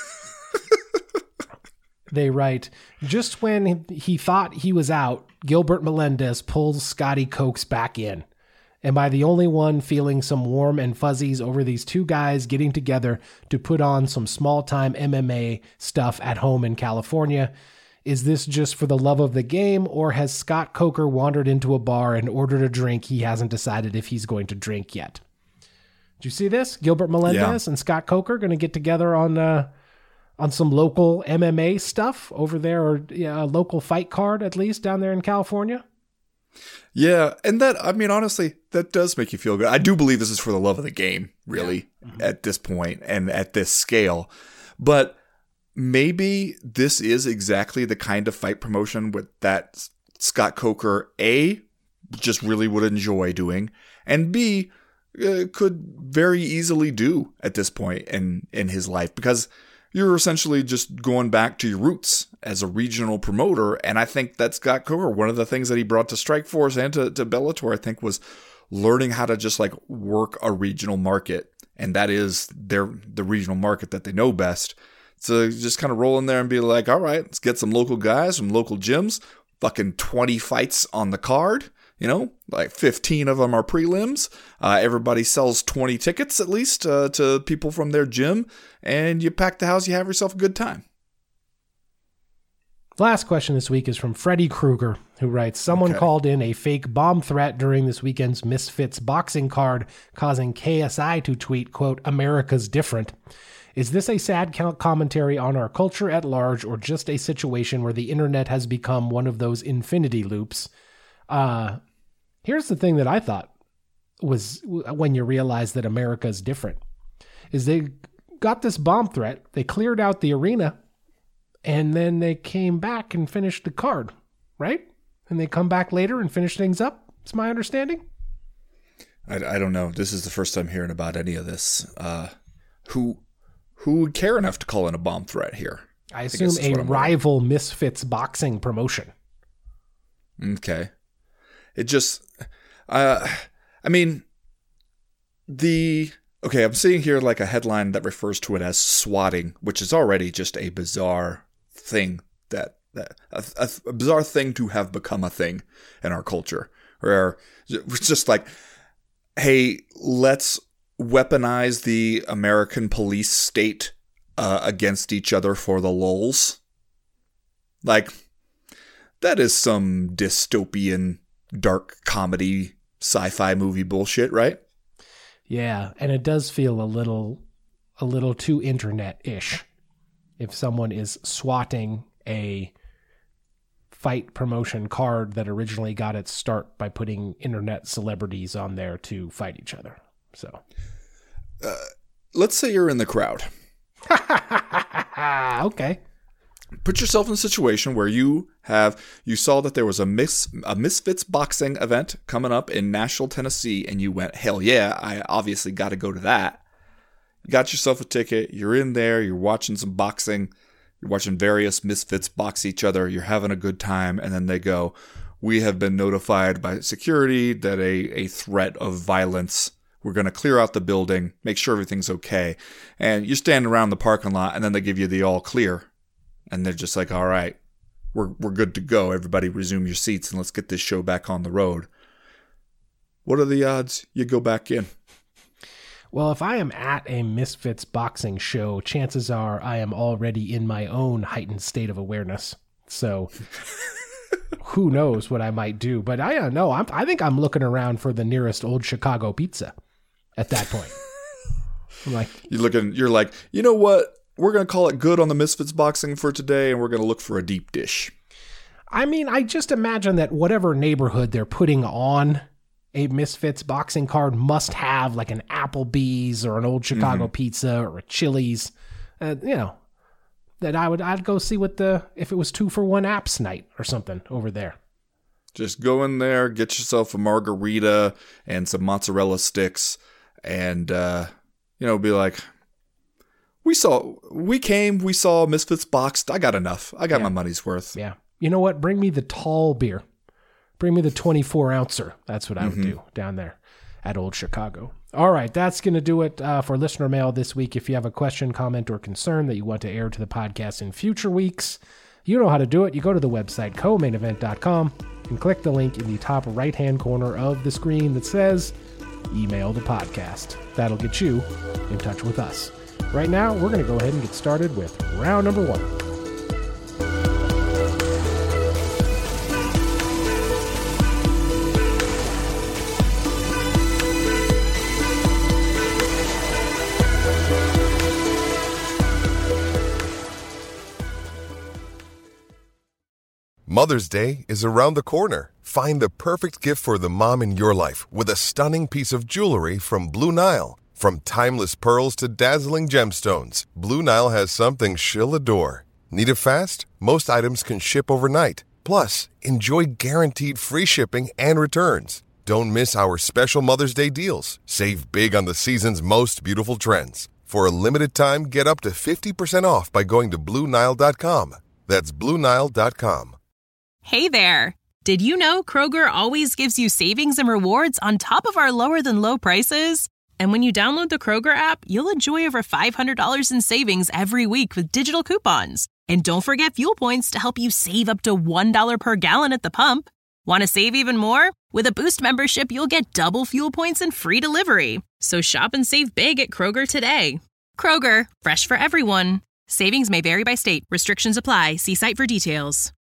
They write, just when he thought he was out, Gilbert Melendez pulls Scotty Cokes back in. Am I the only one feeling some warm and fuzzies over these two guys getting together to put on some small-time M M A stuff at home in California? Is this just for the love of the game, or has Scott Coker wandered into a bar and ordered a drink he hasn't decided if he's going to drink yet? Did you see this? Gilbert Melendez yeah. and Scott Coker going to get together on uh, on some local M M A stuff over there, or yeah, a local fight card at least down there in California? Yeah, and that, I mean, honestly, that does make you feel good. I do believe this is for the love of the game, really, yeah. mm-hmm. at this point and at this scale. But maybe this is exactly the kind of fight promotion with that Scott Coker, A, just really would enjoy doing, and B, uh, could very easily do at this point in, in his life, because you're essentially just going back to your roots as a regional promoter. And I think that Scott Coker, one of the things that he brought to Strikeforce and to, to Bellator, I think, was learning how to just like work a regional market. And that is their the regional market that they know best. So just kind of roll in there and be like, all right, let's get some local guys from local gyms, fucking twenty fights on the card. You know, like fifteen of them are prelims. Uh, everybody sells twenty tickets at least uh, to people from their gym. And you pack the house, you have yourself a good time. Last question this week is from Freddie Krueger, who writes, someone Okay. called in a fake bomb threat during this weekend's Misfits boxing card, causing K S I to tweet, quote, America's different. Is this a sad commentary on our culture at large, or just a situation where the internet has become one of those infinity loops? Uh, here's the thing that I thought was when you realize that America's different, is they got this bomb threat, they cleared out the arena, and then they came back and finished the card, right? And they come back later and finish things up. It's my understanding. I, I don't know. This is the first time hearing about any of this. Uh, who who would care enough to call in a bomb threat here? I I assume guess that's a what I'm rival Misfits boxing promotion. Okay. It just, uh, I mean, the, okay, I'm seeing here like a headline that refers to it as swatting, which is already just a bizarre thing that, that a, a, a bizarre thing to have become a thing in our culture, where it's just like, hey, let's weaponize the American police state uh, against each other for the lulz. Like, that is some dystopian, dark comedy, sci-fi movie bullshit, right? Yeah, and it does feel a little a little too internet-ish if someone is swatting a fight promotion card that originally got its start by putting internet celebrities on there to fight each other. So, uh, let's say you're in the crowd. Okay. Put yourself in a situation where you have you saw that there was a mis, a Misfits boxing event coming up in Nashville, Tennessee, and you went, hell yeah, I obviously got to go to that. You got yourself a ticket. You're in there. You're watching some boxing. You're watching various Misfits box each other. You're having a good time. And then they go, we have been notified by security that a, a threat of violence. We're going to clear out the building, make sure everything's okay. And you're standing around the parking lot, and then they give you the all clear. And they're just like, all right, we're we're good to go. Everybody resume your seats and let's get this show back on the road. What are the odds you go back in? Well, if I am at a Misfits boxing show, chances are I am already in my own heightened state of awareness. So who knows what I might do. But I don't know. I'm, I think I'm looking around for the nearest Old Chicago pizza at that point. I'm like, you're looking, you're like, you know what? We're going to call it good on the Misfits boxing for today, and we're going to look for a deep dish. I mean, I just imagine that whatever neighborhood they're putting on a Misfits boxing card must have like an Applebee's or an Old Chicago mm-hmm. pizza or a Chili's. Uh, you know, that I would I'd go see what the if it was two for one apps night or something over there. Just go in there, get yourself a margarita and some mozzarella sticks, and uh, you know, be like, we saw, we came, we saw Misfits boxed. I got enough. I got yeah. my money's worth. Yeah. You know what? Bring me the tall beer. Bring me the twenty-four ouncer. That's what I would mm-hmm. do down there at Old Chicago. All right. That's going to do it uh, for listener mail this week. If you have a question, comment, or concern that you want to air to the podcast in future weeks, you know how to do it. You go to the website, co main event dot com, and click the link in the top right-hand corner of the screen that says email the podcast. That'll get you in touch with us. Right now, we're going to go ahead and get started with round number one. Mother's Day is around the corner. Find the perfect gift for the mom in your life with a stunning piece of jewelry from Blue Nile. From timeless pearls to dazzling gemstones, Blue Nile has something she'll adore. Need it fast? Most items can ship overnight. Plus, enjoy guaranteed free shipping and returns. Don't miss our special Mother's Day deals. Save big on the season's most beautiful trends. For a limited time, get up to fifty percent off by going to Blue Nile dot com. That's Blue Nile dot com. Hey there! Did you know Kroger always gives you savings and rewards on top of our lower-than-low prices? And when you download the Kroger app, you'll enjoy over five hundred dollars in savings every week with digital coupons. And don't forget fuel points to help you save up to one dollar per gallon at the pump. Want to save even more? With a Boost membership, you'll get double fuel points and free delivery. So shop and save big at Kroger today. Kroger, fresh for everyone. Savings may vary by state. Restrictions apply. See site for details.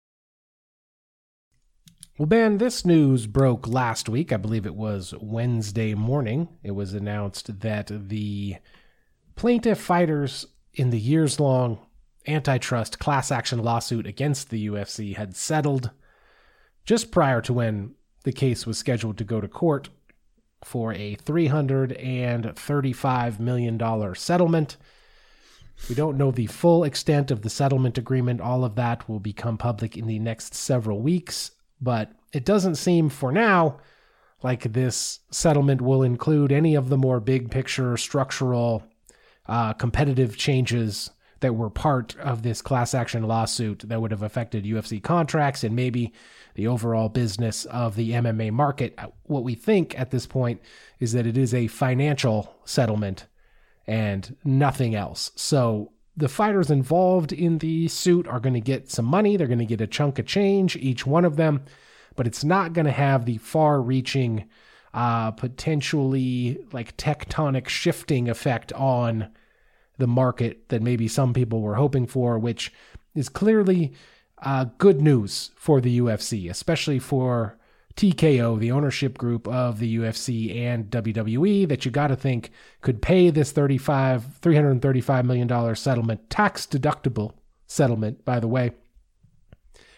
Well, Ben, this news broke last week. I believe it was Wednesday morning. It was announced that the plaintiff fighters in the years-long antitrust class action lawsuit against the U F C had settled just prior to when the case was scheduled to go to court for a three hundred thirty-five million dollars settlement. We don't know the full extent of the settlement agreement. All of that will become public in the next several weeks. But it doesn't seem for now like this settlement will include any of the more big picture structural uh, competitive changes that were part of this class action lawsuit that would have affected U F C contracts and maybe the overall business of the M M A market. What we think at this point is that it is a financial settlement and nothing else. So the fighters involved in the suit are going to get some money. They're going to get a chunk of change, each one of them, but it's not going to have the far-reaching, uh, potentially like tectonic shifting effect on the market that maybe some people were hoping for, which is clearly uh, good news for the U F C, especially for T K O, the ownership group of the U F C and W W E, that you got to think could pay this thirty-five, three hundred thirty-five million dollars settlement, tax deductible settlement, by the way,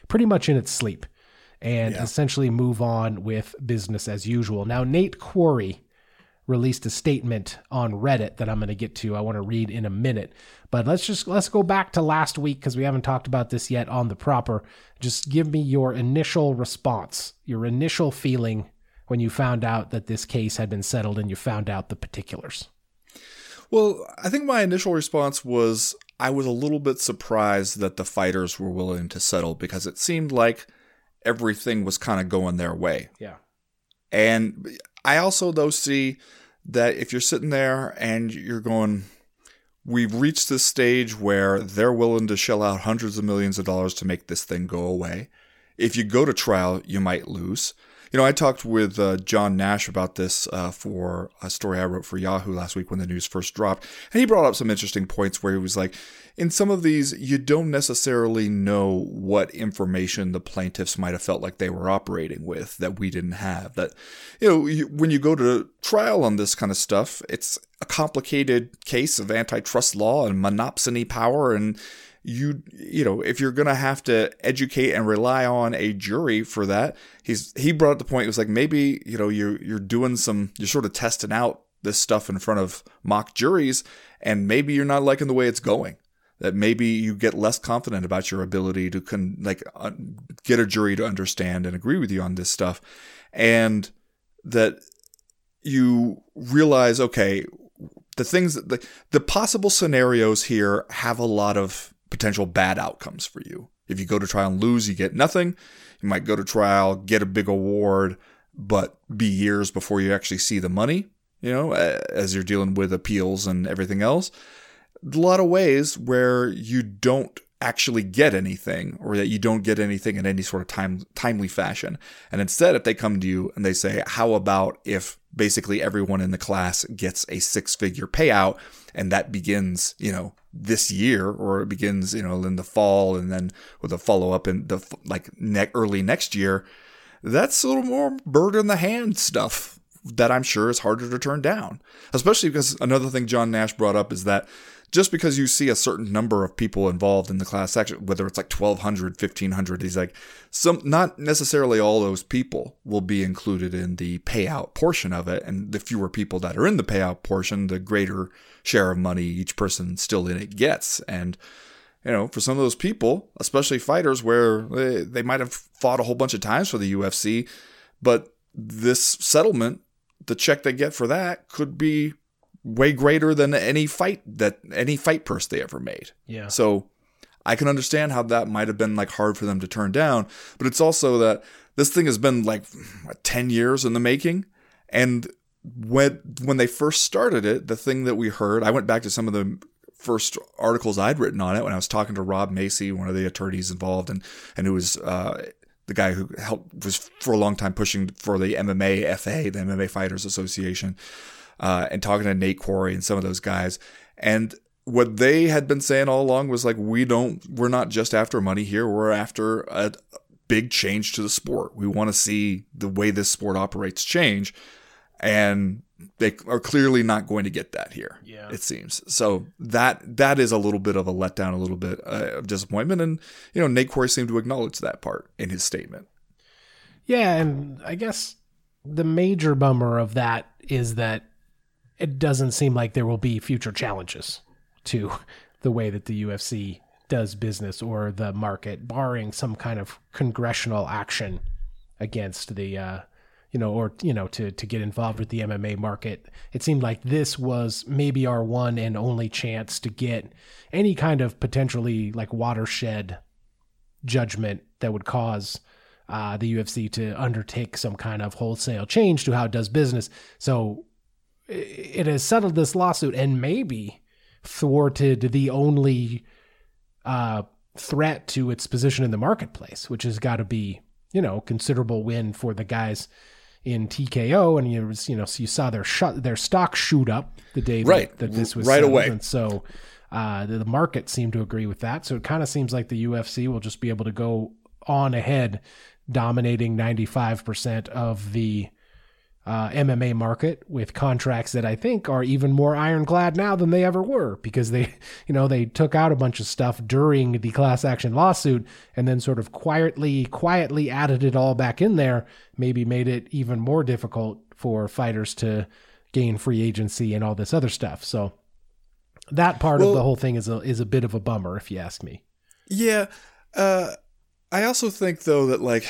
pretty much in its sleep and Yeah. essentially move on with business as usual. Now, Nate Quarry released a statement on Reddit that I'm going to get to. I want to read in a minute, but let's just, let's go back to last week because we haven't talked about this yet on the proper. Just give me your initial response, your initial feeling when you found out that this case had been settled and you found out the particulars. Well, I think my initial response was I was a little bit surprised that the fighters were willing to settle because it seemed like everything was kind of going their way. Yeah. And I also, though, see that if you're sitting there and you're going, we've reached this stage where they're willing to shell out hundreds of millions of dollars to make this thing go away. If you go to trial, you might lose. You know, I talked with uh, John Nash about this uh, for a story I wrote for Yahoo last week when the news first dropped. And he brought up some interesting points where he was like, in some of these, you don't necessarily know what information the plaintiffs might have felt like they were operating with that we didn't have. That, you know, you, when you go to trial on this kind of stuff, it's a complicated case of antitrust law and monopsony power, and you you know, if you're going to have to educate and rely on a jury for that, he's he brought up the point. It was like, maybe, you know, you're you're doing some, you're sort of testing out this stuff in front of mock juries, and maybe you're not liking the way it's going. That maybe you get less confident about your ability to con, like uh, get a jury to understand and agree with you on this stuff, and that you realize, okay, the things that the, the possible scenarios here have a lot of potential bad outcomes for you. If you go to trial and lose, you get nothing. You might go to trial, get a big award, but be years before you actually see the money, you know, as you're dealing with appeals and everything else. A lot of ways where you don't actually get anything, or that you don't get anything in any sort of time, timely fashion. And instead, if they come to you and they say, how about if basically everyone in the class gets a six-figure payout, and that begins, you know, this year, or it begins, you know, in the fall, and then with a follow-up in the like ne- early next year, that's a little more bird in the hand stuff that I'm sure is harder to turn down. Especially because another thing John Nash brought up is that just because you see a certain number of people involved in the class action, whether it's like twelve hundred, fifteen hundred, he's like, some, not necessarily all those people will be included in the payout portion of it. And the fewer people that are in the payout portion, the greater share of money each person still in it gets. And, you know, for some of those people, especially fighters where they, they might have fought a whole bunch of times for the U F C, but this settlement, the check they get for that could be way greater than any fight that any fight purse they ever made. Yeah. So I can understand how that might have been like hard for them to turn down, but it's also that this thing has been like what, ten years in the making. And when, when they first started it, the thing that we heard, I went back to some of the first articles I'd written on it when I was talking to Rob Macy, one of the attorneys involved, and, and who was, uh, the guy who helped was for a long time pushing for the M M A F A, the M M A Fighters Association. Uh, and talking to Nate Quarry and some of those guys. And what they had been saying all along was like, we don't, we're not just after money here. We're after a big change to the sport. We want to see the way this sport operates change. And they are clearly not going to get that here, yeah. It seems. So that that is a little bit of a letdown, a little bit uh, of disappointment. And, you know, Nate Quarry seemed to acknowledge that part in his statement. Yeah, and I guess the major bummer of that is that it doesn't seem like there will be future challenges to the way that the U F C does business or the market, barring some kind of congressional action against the, uh, you know, or, you know, to, to get involved with the M M A market. It seemed like this was maybe our one and only chance to get any kind of potentially like watershed judgment that would cause uh, the U F C to undertake some kind of wholesale change to how it does business. So it has settled this lawsuit and maybe thwarted the only uh, threat to its position in the marketplace, which has got to be, you know, considerable win for the guys in T K O. And you, you know, so you saw their shut, their stock shoot up the day right. that, that this was right settled. away. And so uh, the, the market seemed to agree with that. So it kind of seems like the U F C will just be able to go on ahead, dominating ninety-five percent of the uh, M M A market with contracts that I think are even more ironclad now than they ever were, because they, you know, they took out a bunch of stuff during the class action lawsuit and then sort of quietly, quietly added it all back in there, maybe made it even more difficult for fighters to gain free agency and all this other stuff. So that part well, of the whole thing is a, is a bit of a bummer, if you ask me. Yeah. Uh, I also think though that like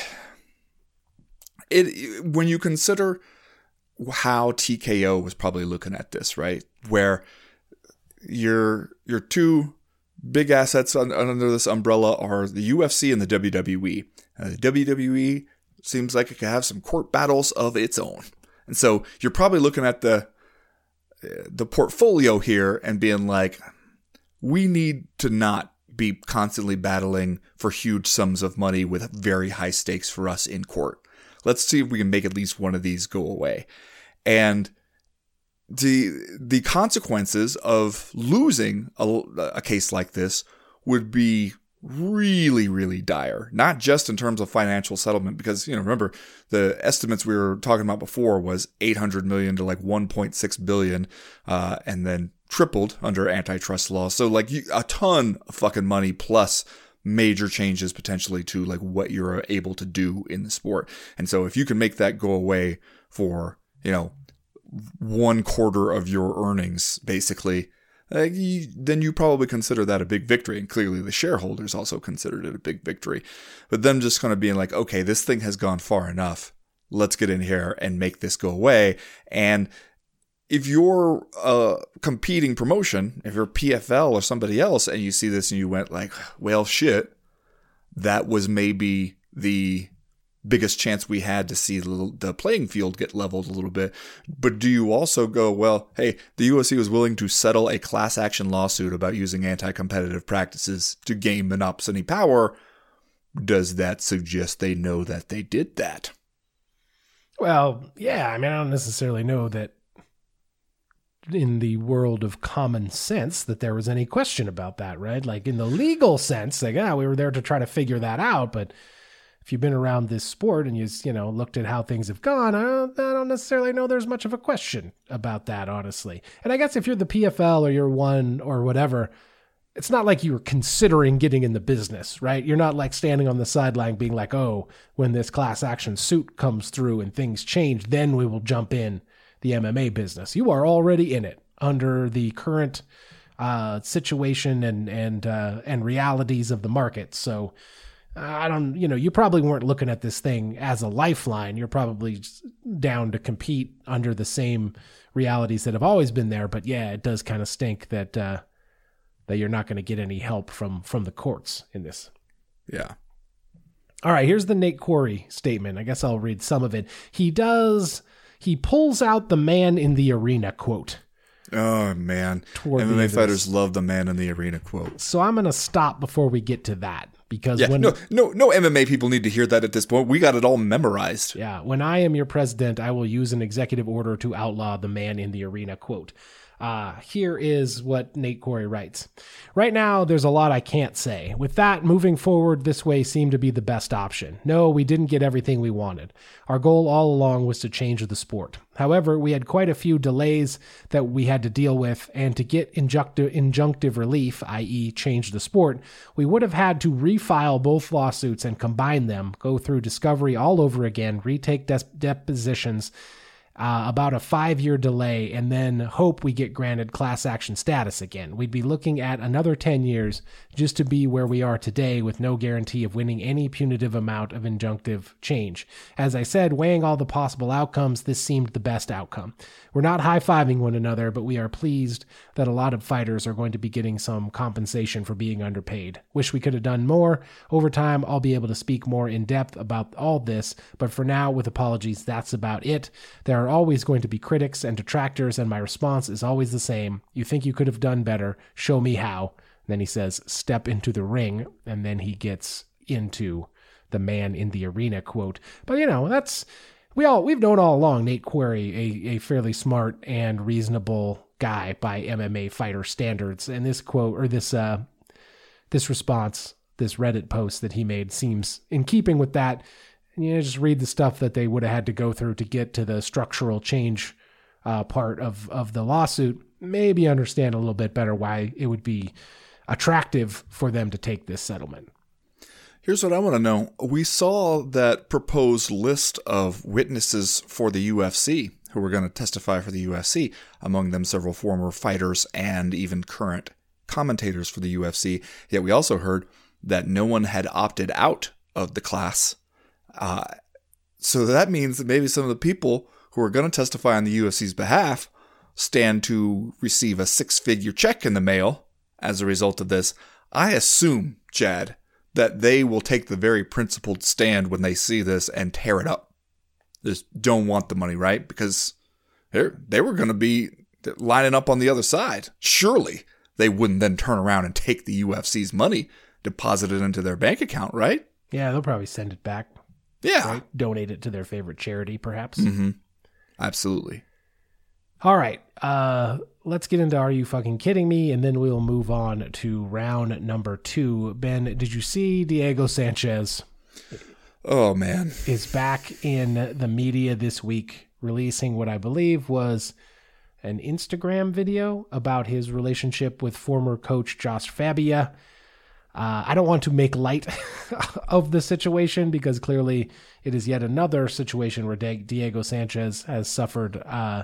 it, when you consider how T K O was probably looking at this, right? Where your, your two big assets under this umbrella are the U F C and the W W E. Uh, the W W E seems like it could have some court battles of its own. And so you're probably looking at the the portfolio here and being like, we need to not be constantly battling for huge sums of money with very high stakes for us in court. Let's see if we can make at least one of these go away. And the the consequences of losing a, a case like this would be really, really dire, not just in terms of financial settlement, because, you know, remember the estimates we were talking about before was eight hundred million to like one point six billion, uh, and then tripled under antitrust law. So like you, a ton of fucking money plus major changes potentially to like what you're able to do in the sport. And so if you can make that go away for, you know, one quarter of your earnings, basically, Uh, you, then you probably consider that a big victory. And clearly the shareholders also considered it a big victory. But them just kind of being like, okay, this thing has gone far enough. Let's get in here and make this go away. And if you're a competing promotion, if you're P F L or somebody else, and you see this and you went like, well, shit, that was maybe the biggest chance we had to see the, the playing field get leveled a little bit. But do you also go, well, hey, the U F C was willing to settle a class action lawsuit about using anti-competitive practices to gain monopoly power. Does that suggest they know that they did that? Well, yeah, I mean, I don't necessarily know that in the world of common sense that there was any question about that, right? Like in the legal sense, like, ah, we were there to try to figure that out, but if you've been around this sport and you you know looked at how things have gone, I don't, I don't necessarily know there's much of a question about that, honestly. And I guess if you're the P F L or you're one or whatever, it's not like you were considering getting in the business, right? You're not like standing on the sideline being like, oh, when this class action suit comes through and things change, then we will jump in the M M A business. You are already in it under the current uh, situation and and uh, and realities of the market. So I don't, you know, you probably weren't looking at this thing as a lifeline. You're probably down to compete under the same realities that have always been there. But yeah, it does kind of stink that uh, that you're not going to get any help from from the courts in this. Yeah. All right, here's the Nate Quarry statement. I guess I'll read some of it. He does, he pulls out the man in the arena quote. Oh, man. M M A fighters love the man in the arena quote. So I'm going to stop before we get to that. Because yeah, when no, no, no M M A people need to hear that at this point. We got it all memorized. Yeah. When I am your president, I will use an executive order to outlaw the man in the arena quote. Uh, here is what Nate Quarry writes. Right now, there's a lot I can't say. With that, moving forward this way seemed to be the best option. No, we didn't get everything we wanted. Our goal all along was to change the sport. However, we had quite a few delays that we had to deal with, and to get injunctive, injunctive relief, that is change the sport, we would have had to refile both lawsuits and combine them, go through discovery all over again, retake des- depositions, Uh, about a five-year delay, and then hope we get granted class action status again. We'd be looking at another ten years just to be where we are today with no guarantee of winning any punitive amount of injunctive change. As I said, weighing all the possible outcomes, this seemed the best outcome. We're not high-fiving one another, but we are pleased that a lot of fighters are going to be getting some compensation for being underpaid. Wish we could have done more. Over time, I'll be able to speak more in depth about all this, but for now, with apologies, that's about it. There are always going to be critics and detractors, and my response is always the same. You think you could have done better? Show me how. And then he says, step into the ring, and then he gets into the man in the arena quote. But, you know, that's... We all, we've known all along Nate Quarry, a, a fairly smart and reasonable guy by M M A fighter standards. And this quote, or this uh, this response, this Reddit post that he made seems in keeping with that. you know, just read the stuff that they would have had to go through to get to the structural change uh, part of, of the lawsuit, maybe understand a little bit better why it would be attractive for them to take this settlement. Here's what I want to know. We saw that proposed list of witnesses for the U F C who were going to testify for the U F C, among them several former fighters and even current commentators for the U F C. Yet we also heard that no one had opted out of the class. Uh, so that means that maybe some of the people who are going to testify on the U F C's behalf stand to receive a six-figure check in the mail as a result of this. I assume, Chad, that they will take the very principled stand when they see this and tear it up. Just don't want the money, right? Because they were going to be lining up on the other side. Surely they wouldn't then turn around and take the U F C's money, deposit it into their bank account, right? Yeah, they'll probably send it back. Yeah. Right? Donate it to their favorite charity, perhaps. Mm-hmm. Absolutely. All right. Uh, let's get into Are You Fucking Kidding Me? And then we'll move on to round number two. Ben, did you see Diego Sanchez? Oh, man. Is back in the media this week, releasing what I believe was an Instagram video about his relationship with former coach Josh Fabia. Uh, I don't want to make light of the situation because clearly it is yet another situation where Diego Sanchez has suffered uh,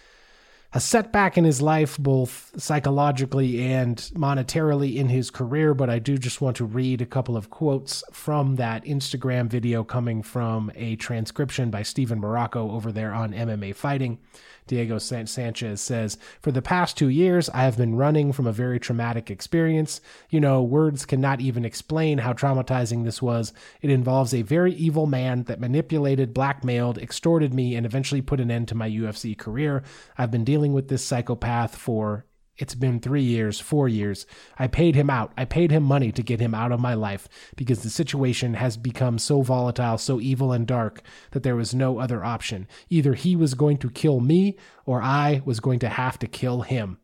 a setback in his life, both psychologically and monetarily in his career. But I do just want to read a couple of quotes from that Instagram video coming from a transcription by Steven Morocco over there on M M A Fighting. Diego Sanchez says, "For the past two years, I have been running from a very traumatic experience. You know, words cannot even explain how traumatizing this was. It involves a very evil man that manipulated, blackmailed, extorted me, and eventually put an end to my U F C career. I've been dealing with this psychopath for... It's been three years, four years. I paid him out. I paid him money to get him out of my life because the situation has become so volatile, so evil and dark that there was no other option. Either he was going to kill me or I was going to have to kill him."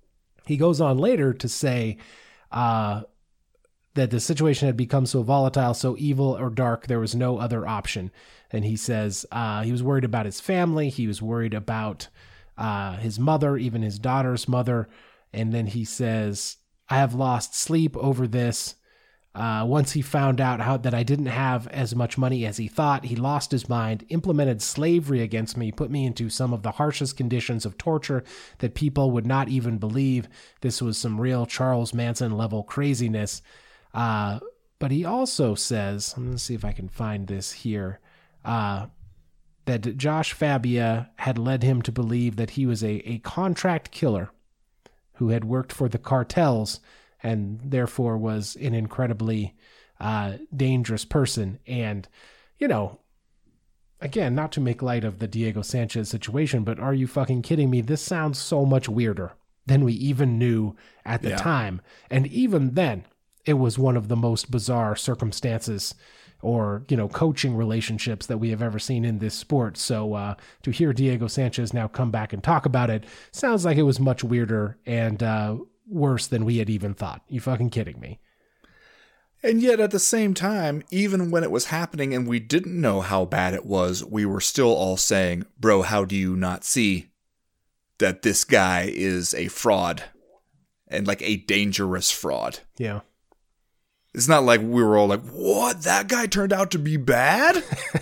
He goes on later to say uh, that the situation had become so volatile, so evil or dark, there was no other option. And he says uh, he was worried about his family. He was worried about Uh, his mother, even his daughter's mother. And then he says, "I have lost sleep over this. Uh, once he found out how that I didn't have as much money as he thought, he lost his mind, implemented slavery against me, put me into some of the harshest conditions of torture that people would not even believe. This was some real Charles Manson level craziness." Uh, but he also says, I'm going to see if I can find this here, uh, that Josh Fabia had led him to believe that he was a, a contract killer who had worked for the cartels and therefore was an incredibly uh, dangerous person. And, you know, again, not to make light of the Diego Sanchez situation, but are you fucking kidding me? This sounds so much weirder than we even knew at the yeah. time. And even then, it was one of the most bizarre circumstances or, you know, coaching relationships that we have ever seen in this sport. So uh, to hear Diego Sanchez now come back and talk about it sounds like it was much weirder and uh, worse than we had even thought. You fucking kidding me? And yet at the same time, even when it was happening and we didn't know how bad it was, we were still all saying, bro, how do you not see that this guy is a fraud and like a dangerous fraud? Yeah. It's not like we were all like, what? That guy turned out to be bad?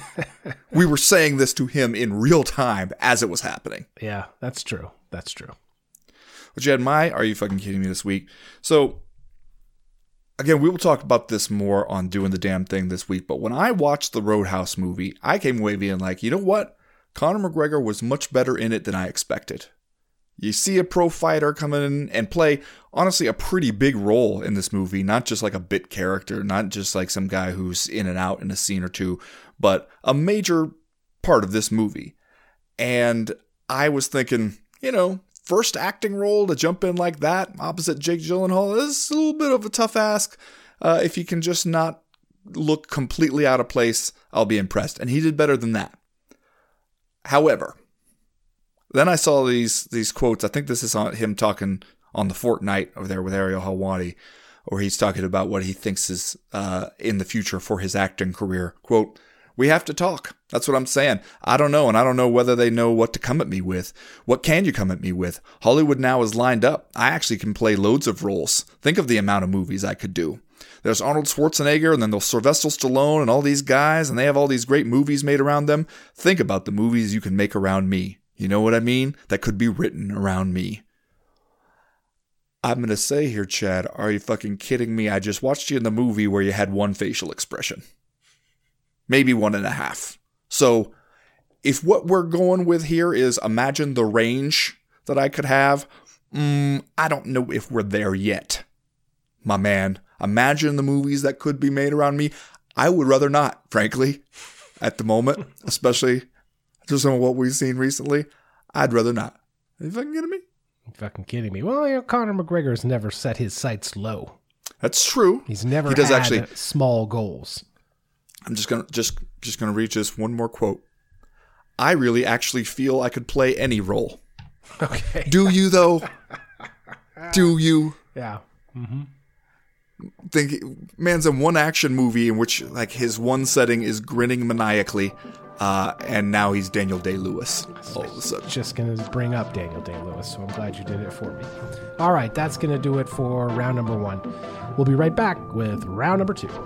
We were saying this to him in real time as it was happening. Yeah, that's true. That's true. But you had my Are You Fucking Kidding Me this week. So, again, we will talk about this more on Doing the Damn Thing this week. But when I watched the Roadhouse movie, I came away being like, you know what? Conor McGregor was much better in it than I expected. You see a pro fighter come in and play, honestly, a pretty big role in this movie. Not just like a bit character, not just like some guy who's in and out in a scene or two, but a major part of this movie. And I was thinking, you know, first acting role to jump in like that opposite Jake Gyllenhaal is a little bit of a tough ask. Uh, if he can just not look completely out of place, I'll be impressed. And he did better than that. However, then I saw these these quotes. I think this is on him talking on the Fortnite over there with Ariel Helwani, where he's talking about what he thinks is uh, in the future for his acting career. Quote, We have to talk. That's what I'm saying. I don't know, and I don't know whether they know what to come at me with. What can you come at me with? Hollywood now is lined up. I actually can play loads of roles. Think of the amount of movies I could do. There's Arnold Schwarzenegger, and then there's Sylvester Stallone, and all these guys, and they have all these great movies made around them. Think about the movies you can make around me. You know what I mean? That could be written around me. I'm going to say here, Chad, are you fucking kidding me? I just watched you in the movie where you had one facial expression. Maybe one and a half. So if what we're going with here is imagine the range that I could have, mm, I don't know if we're there yet. My man, imagine the movies that could be made around me. I would rather not, frankly, at the moment, especially just on what we've seen recently. I'd rather not. Are you fucking kidding me? You fucking kidding me? Well, you know, Conor McGregor's never set his sights low. That's true. He's never he does had actually, small goals. I'm just gonna just just gonna read just one more quote. I really actually feel I could play any role. Okay. Do you though? Do you? Yeah. Mm-hmm. Think man's in one action movie in which like his one setting is grinning maniacally, uh, and now he's Daniel Day-Lewis all of a sudden. Just gonna bring up Daniel Day-Lewis, so I'm glad you did it for me. All right, that's gonna do it for round number one. We'll be right back with round number two.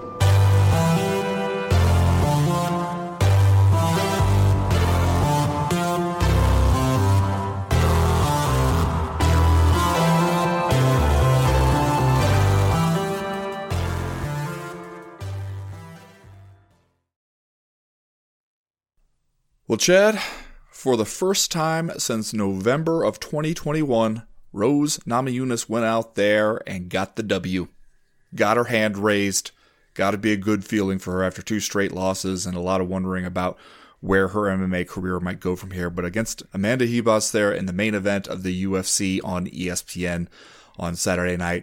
Well, Chad, for the first time since November of twenty twenty-one, Rose Namajunas went out there and got the W. Got her hand raised. Got to be a good feeling for her after two straight losses and a lot of wondering about where her M M A career might go from here. But against Amanda Ribas there in the main event of the U F C on E S P N on Saturday night,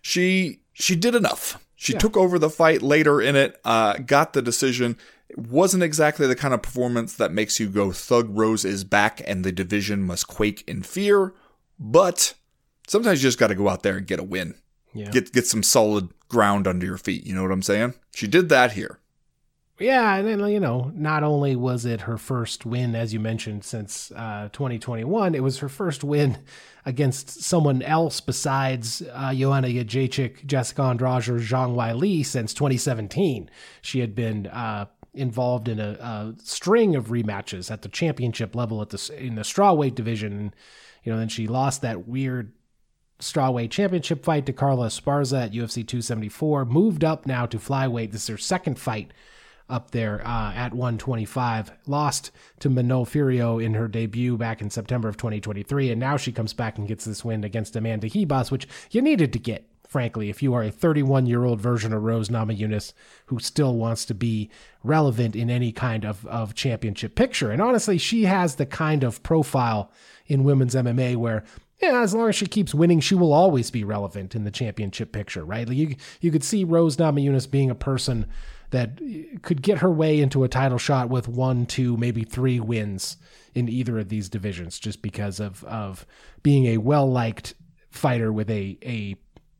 she she did enough. She yeah. took over the fight later in it, uh, got the decision. It wasn't exactly the kind of performance that makes you go, Thug Rose is back and the division must quake in fear. But sometimes you just got to go out there and get a win. Yeah. Get get some solid ground under your feet. You know what I'm saying? She did that here. Yeah, and then, you know, not only was it her first win, as you mentioned, since uh, twenty twenty-one, it was her first win against someone else besides uh, Joanna Jędrzejczyk, Jessica Andrade, or Zhang Weili since twenty seventeen. She had been uh, involved in a, a string of rematches at the championship level at the in the strawweight division. And, you know, then she lost that weird strawweight championship fight to Carla Esparza at U F C two seventy-four, moved up now to flyweight. This is her second fight up there uh, at one twenty-five, lost to Manon Fiorot in her debut back in September of twenty twenty-three, and now she comes back and gets this win against Amanda Ribas, which you needed to get, frankly, if you are a thirty-one-year-old version of Rose Namajunas who still wants to be relevant in any kind of, of championship picture. And honestly, she has the kind of profile in women's M M A where, yeah, as long as she keeps winning, she will always be relevant in the championship picture, right? Like you, you could see Rose Namajunas being a person that could get her way into a title shot with one, two, maybe three wins in either of these divisions, just because of of being a well-liked fighter with a a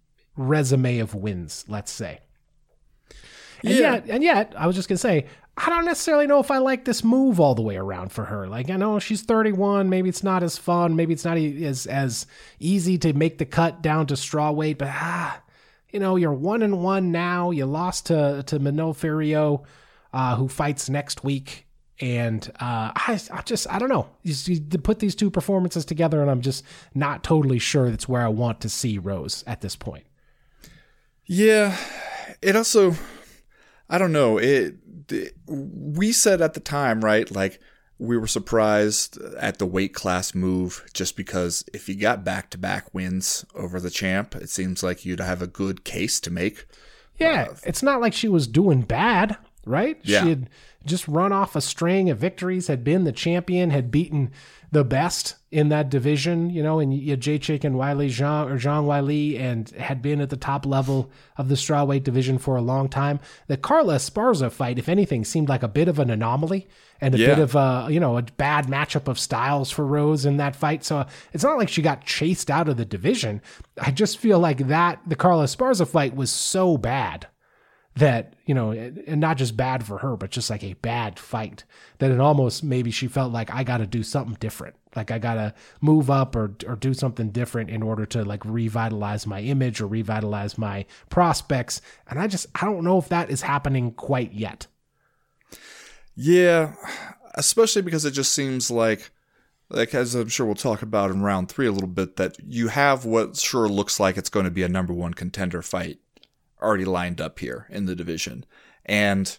resume of wins, let's say. And Yeah. yet, and yet, I was just gonna say, I don't necessarily know if I like this move all the way around for her. Like, I know she's thirty-one, maybe it's not as fun, maybe it's not e- as as easy to make the cut down to strawweight, but ah. You know, you're one and one now. You lost to to Manon Fiorot, uh, who fights next week, and uh, I, I just I don't know. You, you put these two performances together, and I'm just not totally sure that's where I want to see Rose at this point. Yeah, it also, I don't know. It, it we said at the time, right? Like we were surprised at the weight class move, just because if you got back-to-back wins over the champ, it seems like you'd have a good case to make. Yeah, uh, it's not like she was doing bad, right? Yeah. She had just run off a string of victories, had been the champion, had beaten the best in that division, you know, and Jędrzejczyk and Weili Zhang, or Zhang Weili, and had been at the top level of the strawweight division for a long time. The Carla Esparza fight, if anything, seemed like a bit of an anomaly and a Yeah. bit of a, you know, a bad matchup of styles for Rose in that fight. So it's not like she got chased out of the division. I just feel like that, the Carla Esparza fight was so bad that, you know, and not just bad for her, but just like a bad fight, that it almost, maybe she felt like, I got to do something different. Like I got to move up or or do something different in order to like revitalize my image or revitalize my prospects. And I just, I don't know if that is happening quite yet. Yeah, especially because it just seems like, like as I'm sure we'll talk about in round three a little bit, that you have what sure looks like it's going to be a number one contender fight already lined up here in the division. And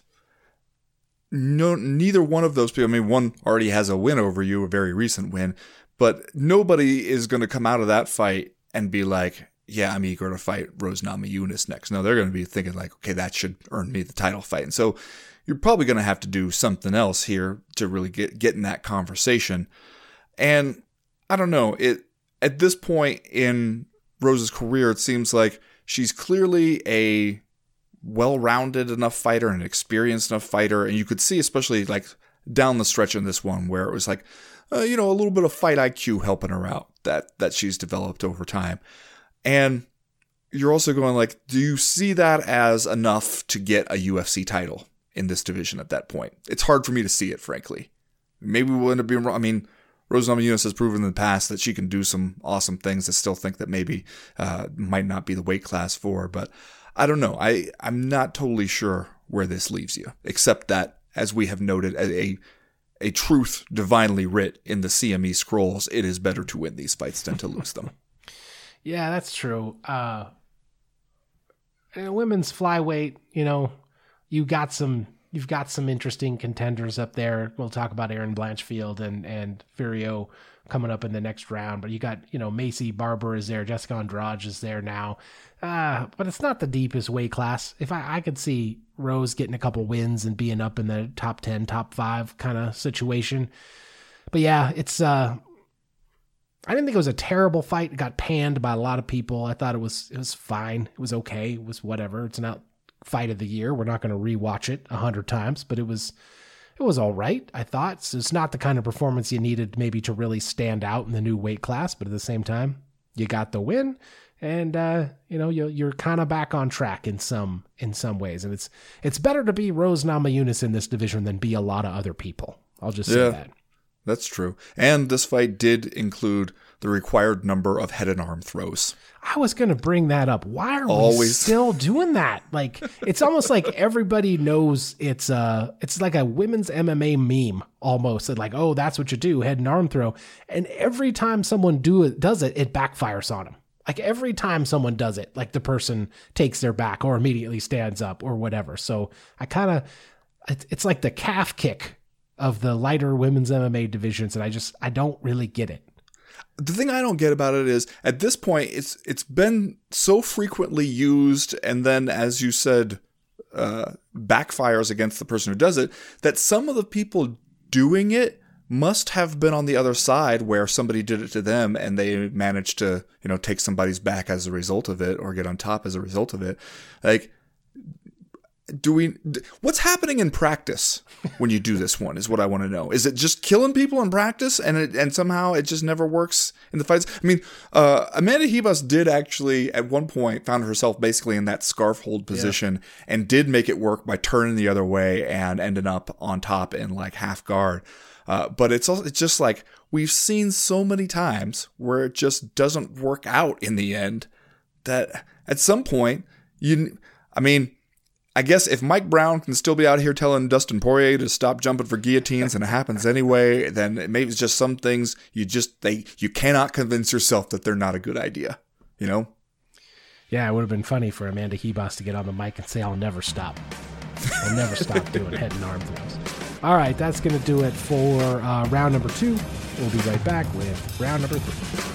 no, neither one of those people, I mean, one already has a win over you, a very recent win, but nobody is going to come out of that fight and be like, yeah, I'm eager to fight Rose Namajunas next. No, they're going to be thinking like, okay, that should earn me the title fight. And so you're probably going to have to do something else here to really get, get in that conversation. And I don't know, it at this point in Rose's career, it seems like she's clearly a well-rounded enough fighter and an experienced enough fighter. And you could see, especially like down the stretch in this one, where it was like, uh, you know, a little bit of fight I Q helping her out that, that she's developed over time. And you're also going like, do you see that as enough to get a U F C title in this division at that point? It's hard for me to see it, frankly. Maybe we'll end up being wrong. I mean, Rose Namajunas has proven in the past that she can do some awesome things. I still think that maybe uh, might not be the weight class for her, but I don't know. I, I'm not totally sure where this leaves you, except that, as we have noted, a, a truth divinely writ in the C M E scrolls, it is better to win these fights than to lose them. Yeah, that's true. Uh, women's flyweight, you know, you got some... You've got some interesting contenders up there. We'll talk about Erin Blanchfield and, and Furio coming up in the next round. But you got, you know, Macy Barber is there. Jessica Andrade is there now. Uh, but it's not the deepest weight class. If I, I could see Rose getting a couple wins and being up in the top ten, top five kind of situation. But yeah, it's... Uh, I didn't think it was a terrible fight. It got panned by a lot of people. I thought it was it was fine. It was okay. It was whatever. It's not fight of the year. We're not going to rewatch it a hundred times, but it was, it was all right. I thought so. It's not the kind of performance you needed maybe to really stand out in the new weight class, but at the same time, you got the win, and uh, you know you're you're kind of back on track in some in some ways, and it's it's better to be Rose Namajunas in this division than be a lot of other people. I'll just say yeah, that. That's true. And this fight did include the required number of head and arm throws. I was going to bring that up. Why are Always. we still doing that? Like, it's almost like everybody knows it's uh it's like a women's M M A meme almost. Like, oh, that's what you do, head and arm throw. And every time someone do it, does it, it backfires on them. Like every time someone does it, like the person takes their back or immediately stands up or whatever. So I kind of, it's like the calf kick of the lighter women's M M A divisions. And I just, I don't really get it. The thing I don't get about it is, at this point, it's it's been so frequently used, and then, as you said, uh, backfires against the person who does it, that some of the people doing it must have been on the other side where somebody did it to them, and they managed to, you know, take somebody's back as a result of it, or get on top as a result of it. Like, do we, what's happening in practice when you do this one is what I want to know. Is it just killing people in practice and it, and somehow it just never works in the fights? I mean, uh, Amanda Ribas did actually at one point found herself basically in that scarf hold position yeah. and did make it work by turning the other way and ending up on top in like half guard. Uh, but it's also, it's just like we've seen so many times where it just doesn't work out in the end that at some point you, I mean, I guess if Mike Brown can still be out here telling Dustin Poirier to stop jumping for guillotines and it happens anyway, then maybe it's just some things you just, they, you cannot convince yourself that they're not a good idea, you know? Yeah, it would have been funny for Amanda Ribas to get on the mic and say, I'll never stop. I'll never stop doing head and arm throws. All right, that's going to do it for uh, round number two. We'll be right back with round number three.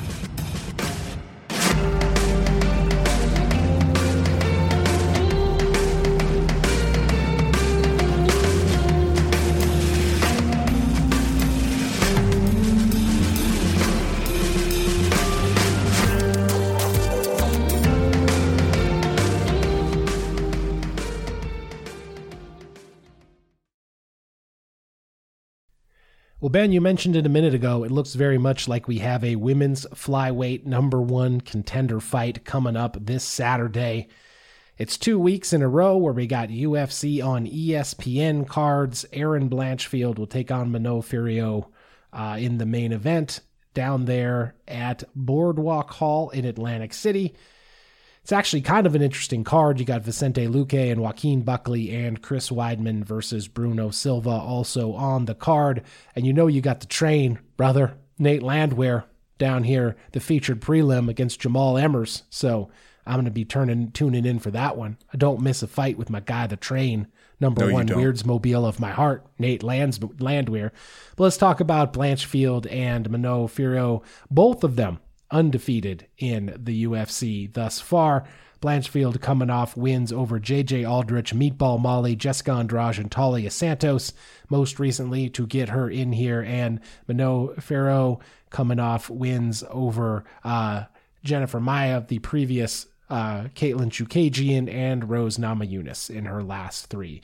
Well, Ben, you mentioned it a minute ago. It looks very much like we have a women's flyweight number one contender fight coming up this Saturday. It's two weeks in a row where we got U F C on E S P N cards. Aaron Blanchfield will take on Mano Furio uh, in the main event down there at Boardwalk Hall in Atlantic City. It's actually kind of an interesting card. You got Vicente Luque and Joaquin Buckley and Chris Weidman versus Bruno Silva also on the card. And you know you got the train, brother, Nate Landwehr down here, the featured prelim against Jamal Emmers. So I'm going to be turning tuning in for that one. I don't miss a fight with my guy, the train, number no, one Weirdsmobile of my heart, Nate Lands- Landwehr. But let's talk about Blanchfield and Mano Furio, both of them undefeated in the U F C thus far. Blanchfield coming off wins over J J Aldrich, Meatball Molly, Jessica Andrade, and Talia Santos, most recently to get her in here, and Mano Furio coming off wins over uh, Jennifer Maia, the previous uh, Caitlin Chukagian, and Rose Namajunas in her last three.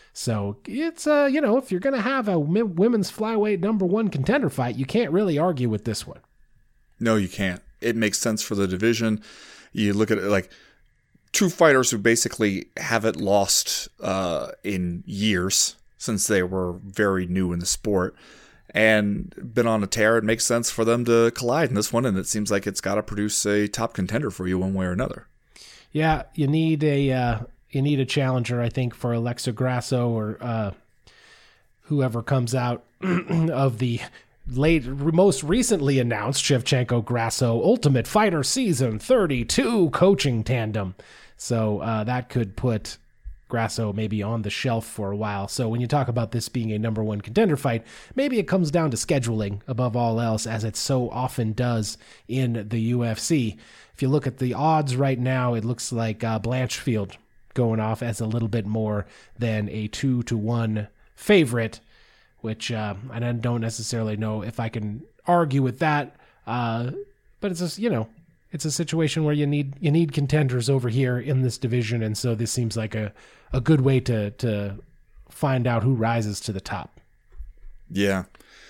So it's, uh, you know, if you're going to have a women's flyweight number one contender fight, you can't really argue with this one. No, you can't. It makes sense for the division. You look at it like two fighters who basically haven't lost uh, in years since they were very new in the sport and been on a tear. It makes sense for them to collide in this one, and it seems like it's got to produce a top contender for you one way or another. Yeah, you need a uh, you need a challenger, I think, for Alexa Grasso or uh, whoever comes out of the late, most recently announced Shevchenko Grasso Ultimate Fighter Season thirty-two coaching tandem. So uh, that could put Grasso maybe on the shelf for a while. So when you talk about this being a number one contender fight, maybe it comes down to scheduling above all else, as it so often does in the U F C. If you look at the odds right now, it looks like uh, Blanchfield going off as a little bit more than a two to one favorite, which uh, I don't necessarily know if I can argue with that. Uh, but it's just, you know, it's a situation where you need you need contenders over here in this division, and so this seems like a, a good way to to find out who rises to the top. Yeah.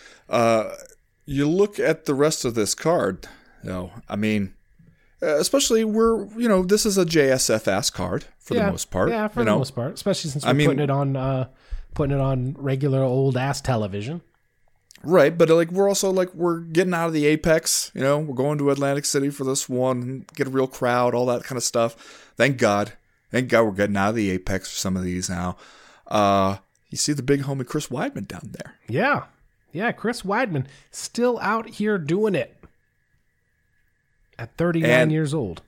Uh, you look at the rest of this card, though. I mean, especially we're, you know, this is a J S F-ass card for yeah, the most part. Yeah, for you the know? most part, especially since we're I mean, putting it on uh, putting it on regular old ass television. Right, but like we're also like we're getting out of the Apex, you know, we're going to Atlantic City for this one, get a real crowd, all that kind of stuff. Thank God. Thank God we're getting out of the Apex for some of these now. Uh, you see the big homie Chris Weidman down there. Yeah. Yeah, Chris Weidman still out here doing it at thirty-nine and years old.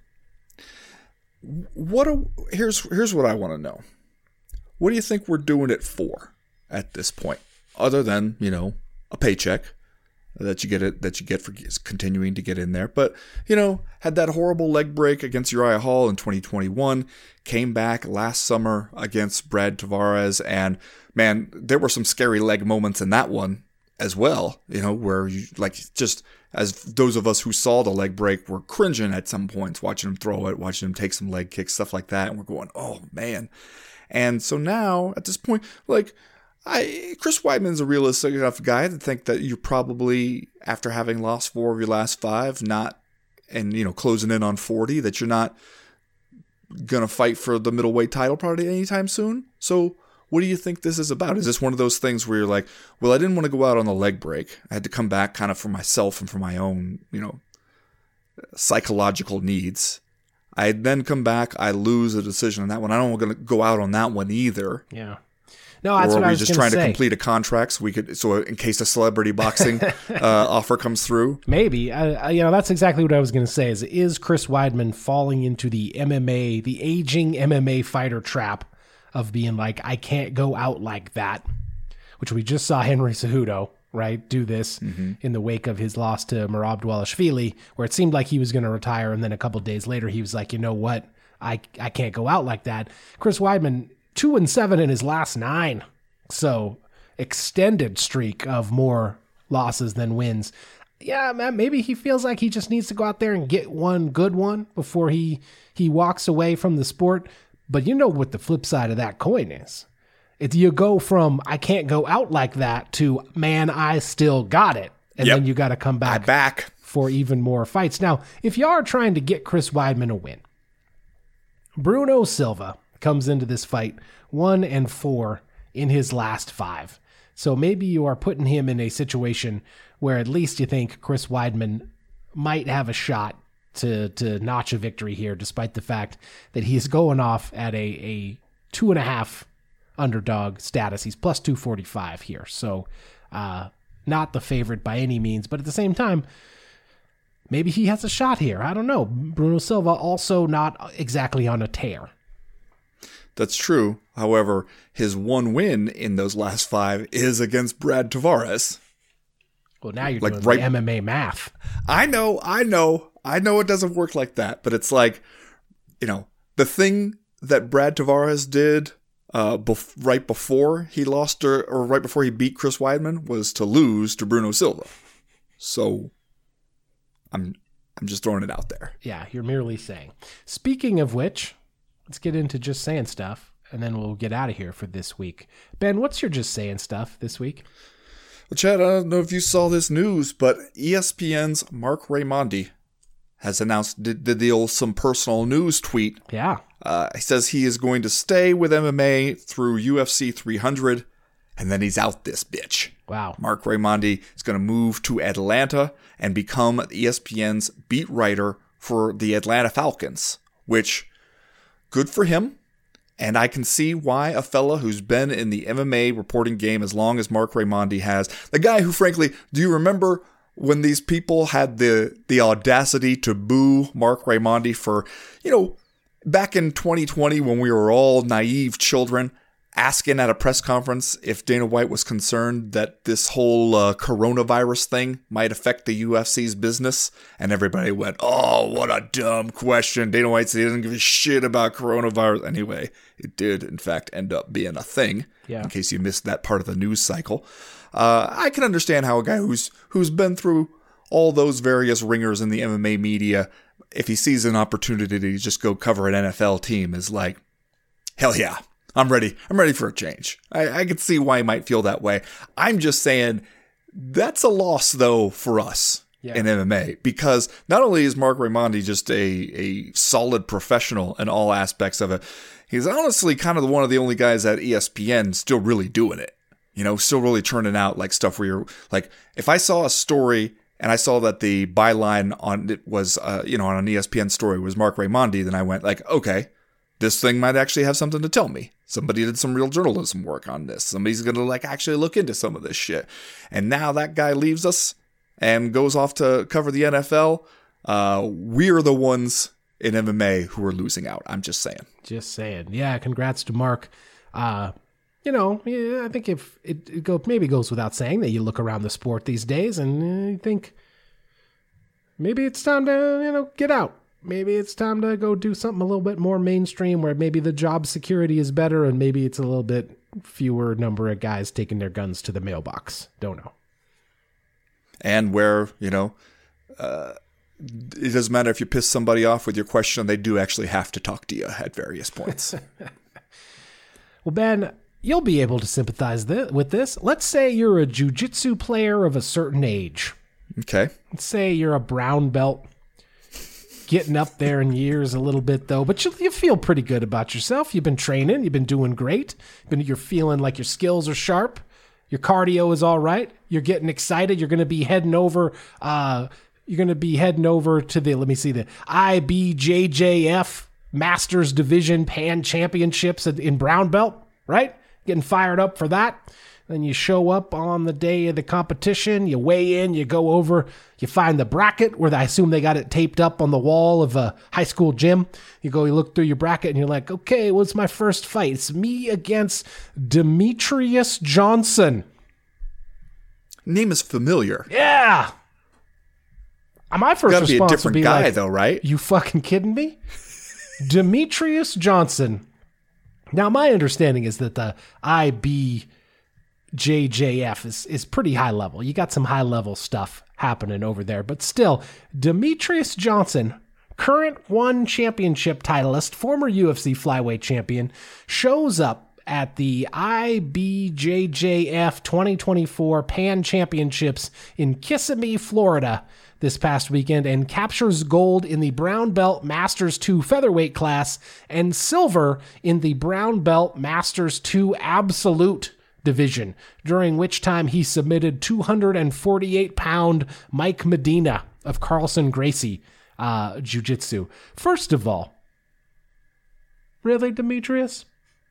What a, here's here's what I want to know. What do you think we're doing it for at this point? Other than, you know, a paycheck that you get it that you get for continuing to get in there. But, you know, had that horrible leg break against Uriah Hall in twenty twenty-one, came back last summer against Brad Tavares, and man, there were some scary leg moments in that one as well, you know, where you like just as those of us who saw the leg break were cringing at some points, watching him throw it, watching him take some leg kicks, stuff like that, and we're going, oh man. And so now at this point, like, I Chris Weidman's a realistic enough guy to think that you're probably, after having lost four of your last five, not, and, you know, closing in on forty, that you're not going to fight for the middleweight title probably anytime soon. So what do you think this is about? Is this one of those things where you're like, well, I didn't want to go out on the leg break. I had to come back kind of for myself and for my own, you know, psychological needs. I then come back, I lose a decision on that one. I don't want to go out on that one either. Yeah. No, that's or what are I we was just gonna trying say. to complete a contract so we could, so in case a celebrity boxing uh, offer comes through? Maybe. I, I, you know, that's exactly what I was going to say. Is is Chris Weidman falling into the M M A, the aging M M A fighter trap of being like, I can't go out like that, which we just saw Henry Cejudo, right, do this mm-hmm. in the wake of his loss to Merab Dvalishvili, where it seemed like he was going to retire, and then a couple days later he was like, you know what, I I can't go out like that. Chris Weidman, two and seven in his last nine, so extended streak of more losses than wins. Yeah, man, maybe he feels like he just needs to go out there and get one good one before he he walks away from the sport. But you know what the flip side of that coin is. It's you go from, I can't go out like that, to, man, I still got it. And yep. then you got to come back, back for even more fights. Now, if you are trying to get Chris Weidman a win, Bruno Silva comes into this fight one and four in his last five. So maybe you are putting him in a situation where at least you think Chris Weidman might have a shot to to notch a victory here, despite the fact that he's going off at a, a two and a half underdog status. He's plus two forty-five here. So uh, not the favorite by any means, but at the same time, maybe he has a shot here. I don't know. Bruno Silva also not exactly on a tear. That's true. However, his one win in those last five is against Brad Tavares. Well, now you're like doing right, the M M A math. I know, I know, I know it doesn't work like that, but it's like, you know, the thing that Brad Tavares did uh, bef- right before he lost or, or right before he beat Chris Weidman was to lose to Bruno Silva. So I'm I'm just throwing it out there. Yeah, you're merely saying. Speaking of which, let's get into just saying stuff, and then we'll get out of here for this week. Ben, what's your just saying stuff this week? Well, Chad, I don't know if you saw this news, but E S P N's Mark Raimondi has announced, did, did the old some personal news tweet. Yeah. Uh, he says he is going to stay with M M A through U F C three hundred, and then he's out this bitch. Wow. Mark Raimondi is going to move to Atlanta and become E S P N's beat writer for the Atlanta Falcons, which, good for him. And I can see why a fella who's been in the M M A reporting game as long as Mark Raimondi has, the guy who, frankly, do you remember when these people had the the audacity to boo Mark Raimondi for, you know, back in twenty twenty when we were all naive children, asking at a press conference if Dana White was concerned that this whole uh, coronavirus thing might affect the U F C's business. And everybody went, oh, what a dumb question. Dana White said he doesn't give a shit about coronavirus. Anyway, it did, in fact, end up being a thing, yeah. In case you missed that part of the news cycle. Uh, I can understand how a guy who's who's been through all those various ringers in the M M A media, if he sees an opportunity to just go cover an N F L team, is like, hell yeah. I'm ready. I'm ready for a change. I, I can see why he might feel that way. I'm just saying that's a loss, though, for us yeah. in M M A, because not only is Mark Raimondi just a, a solid professional in all aspects of it, he's honestly kind of the, one of the only guys at E S P N still really doing it. You know, still really churning out like stuff where you're like, if I saw a story and I saw that the byline on it was, uh, you know, on an E S P N story was Mark Raimondi, then I went like, okay, this thing might actually have something to tell me. Somebody did some real journalism work on this. Somebody's going to like actually look into some of this shit. And now that guy leaves us and goes off to cover the N F L. Uh, we're the ones in M M A who are losing out. I'm just saying. Just saying. Yeah, congrats to Mark. Uh, you know, yeah, I think if it, it go, maybe goes without saying that you look around the sport these days and uh, you think maybe it's time to, you know, get out. Maybe it's time to go do something a little bit more mainstream where maybe the job security is better and maybe it's a little bit fewer number of guys taking their guns to the mailbox. Don't know. And where, you know, uh, it doesn't matter if you piss somebody off with your question, they do actually have to talk to you at various points. Well, Ben, you'll be able to sympathize th- with this. Let's say you're a jiu-jitsu player of a certain age. Okay. Let's say you're a brown belt. Getting up there in years a little bit, though, but you, you feel pretty good about yourself. You've been training. You've been doing great. Been, you're feeling like your skills are sharp. Your cardio is all right. You're getting excited. You're going to be heading over. Uh, you're going to be heading over to the, let me see, the I B J J F Masters Division Pan Championships in brown belt, right? Getting fired up for that. Then you show up on the day of the competition, you weigh in, you go over, you find the bracket where I assume they got it taped up on the wall of a high school gym. You go, you look through your bracket and you're like, okay, what's my first fight? It's me against Demetrius Johnson. Name is familiar. Yeah. My first Gotta response be a different would be guy, like, though, right? You fucking kidding me? Demetrius Johnson. Now, my understanding is that the I B J J F is, is pretty high level. You got some high level stuff happening over there, but still, Demetrius Johnson, current one championship titleist, former U F C flyweight champion, shows up at the I B J J F twenty twenty-four Pan Championships in Kissimmee, Florida this past weekend and captures gold in the Brown Belt Masters two featherweight class and silver in the Brown Belt Masters two Absolute division, during which time he submitted two hundred forty-eight pound Mike Medina of Carlson Gracie uh, Jiu-Jitsu. First of all, really, Demetrius?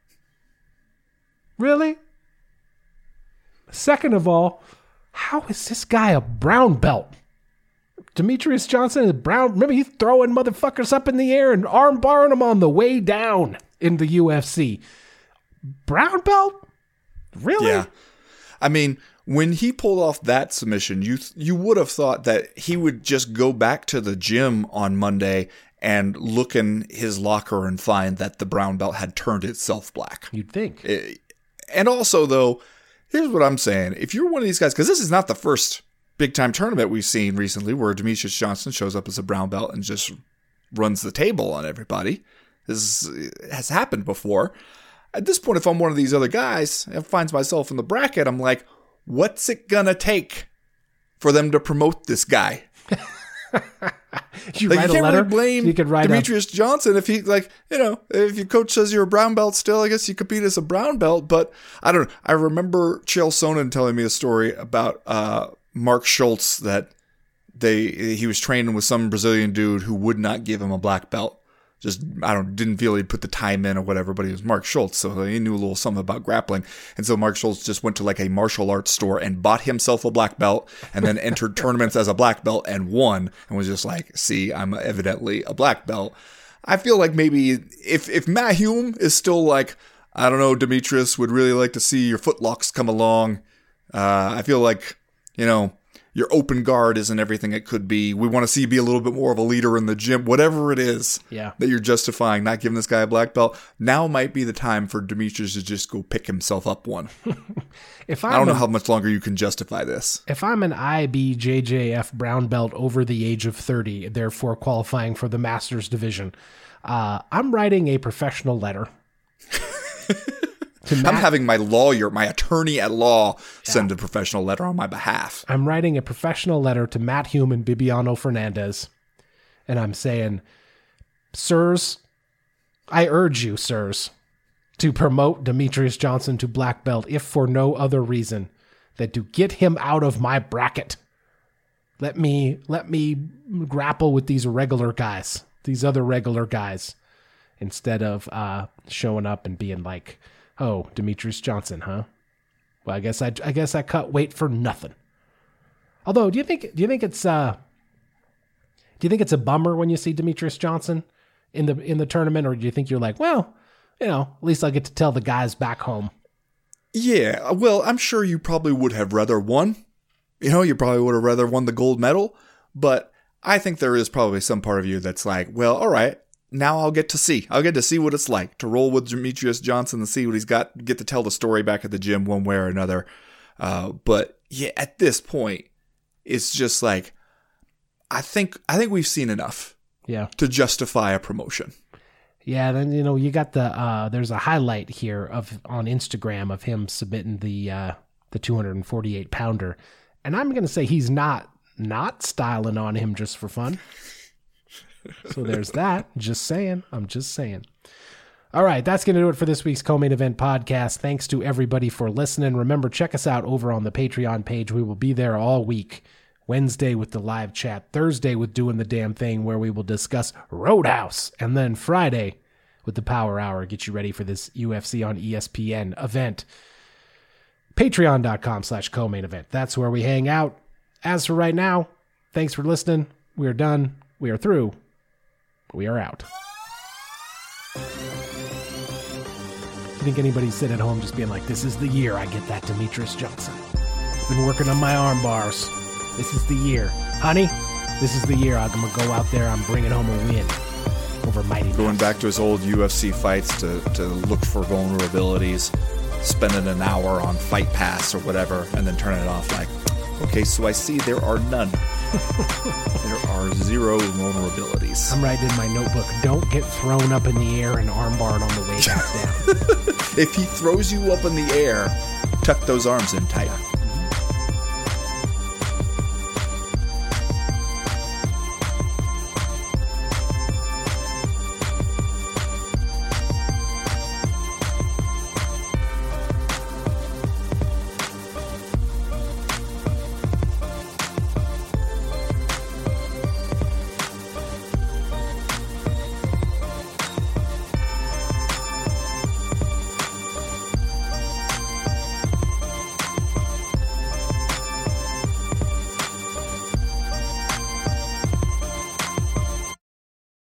Really? Second of all, how is this guy a brown belt? Demetrius Johnson is brown. Remember, he's throwing motherfuckers up in the air and arm barring them on the way down in the U F C. Brown belt? Really? Yeah. I mean, when he pulled off that submission, you you would have thought that he would just go back to the gym on Monday and look in his locker and find that the brown belt had turned itself black. You'd think. It, and also, though, here's what I'm saying. If you're one of these guys, because this is not the first big-time tournament we've seen recently where Demetrius Johnson shows up as a brown belt and just runs the table on everybody. This has happened before. At this point, if I'm one of these other guys and finds myself in the bracket, I'm like, what's it gonna take for them to promote this guy? you like, write you a can't letter? really blame you could write Demetrius a- Johnson if he, like, you know, if your coach says you're a brown belt still, I guess you compete as a brown belt. But I don't know. I remember Chael Sonnen telling me a story about uh, Mark Schultz that they he was training with some Brazilian dude who would not give him a black belt. Just, I don't, didn't feel he'd put the time in or whatever, but he was Mark Schultz, so he knew a little something about grappling. And so Mark Schultz just went to like a martial arts store and bought himself a black belt and then entered tournaments as a black belt and won and was just like, see, I'm evidently a black belt. I feel like maybe if, if Matt Hume is still like, I don't know, Demetrius, would really like to see your footlocks come along. Uh, I feel like, you know, your open guard isn't everything it could be. We want to see you be a little bit more of a leader in the gym, whatever it is yeah. that you're justifying, not giving this guy a black belt. Now might be the time for Demetrius to just go pick himself up one. if I'm I don't know a, how much longer you can justify this. If I'm an I B J J F brown belt over the age of thirty, therefore qualifying for the Masters division, uh, I'm writing a professional letter. I'm having my lawyer, my attorney at law, send yeah. a professional letter on my behalf. I'm writing a professional letter to Matt Hume and Bibiano Fernandez, and I'm saying, sirs, I urge you, sirs, to promote Demetrius Johnson to black belt, if for no other reason than to get him out of my bracket. Let me let me grapple with these regular guys, these other regular guys, instead of uh, showing up and being like, oh, Demetrius Johnson, huh? Well, I guess I, I guess I cut weight for nothing. Although, do you think do you think it's uh, do you think it's a bummer when you see Demetrius Johnson in the in the tournament, or do you think you're like, well, you know, at least I get to tell the guys back home? Yeah, well, I'm sure you probably would have rather won. You know, you probably would have rather won the gold medal. But I think there is probably some part of you that's like, well, all right. Now I'll get to see. I'll get to see what it's like to roll with Demetrius Johnson and see what he's got, get to tell the story back at the gym one way or another. Uh, but yeah, at this point, it's just like, I think, I think we've seen enough yeah. to justify a promotion. Yeah. Then, you know, you got the, uh, there's a highlight here of on Instagram of him submitting the, uh, the two hundred forty-eight pounder. And I'm going to say he's not, not styling on him just for fun. So there's that. Just saying. I'm just saying. All right, that's going to do it for this week's Co-Main Event podcast. Thanks to everybody for listening. Remember, check us out over on the Patreon page. We will be there all week. Wednesday with the live chat. Thursday with Doing the Damn Thing, where we will discuss Roadhouse. And then Friday with the Power Hour. Get you ready for this U F C on E S P N event. Patreon.com slash co-main event. That's where we hang out. As for right now, thanks for listening. We are done. We are through. We are out. Do you think anybody's sitting at home just being like, this is the year I get that Demetrius Johnson? I've been working on my arm bars. This is the year. Honey, this is the year I'm going to go out there. I'm bringing home a win over Mighty Mouse. Going back to his old U F C fights to, to look for vulnerabilities, spending an hour on Fight Pass or whatever, and then turning it off like, okay, so I see there are none. There are zero vulnerabilities. I'm writing in my notebook, don't get thrown up in the air and armbarred on the way back down. If he throws you up in the air, tuck those arms in tight.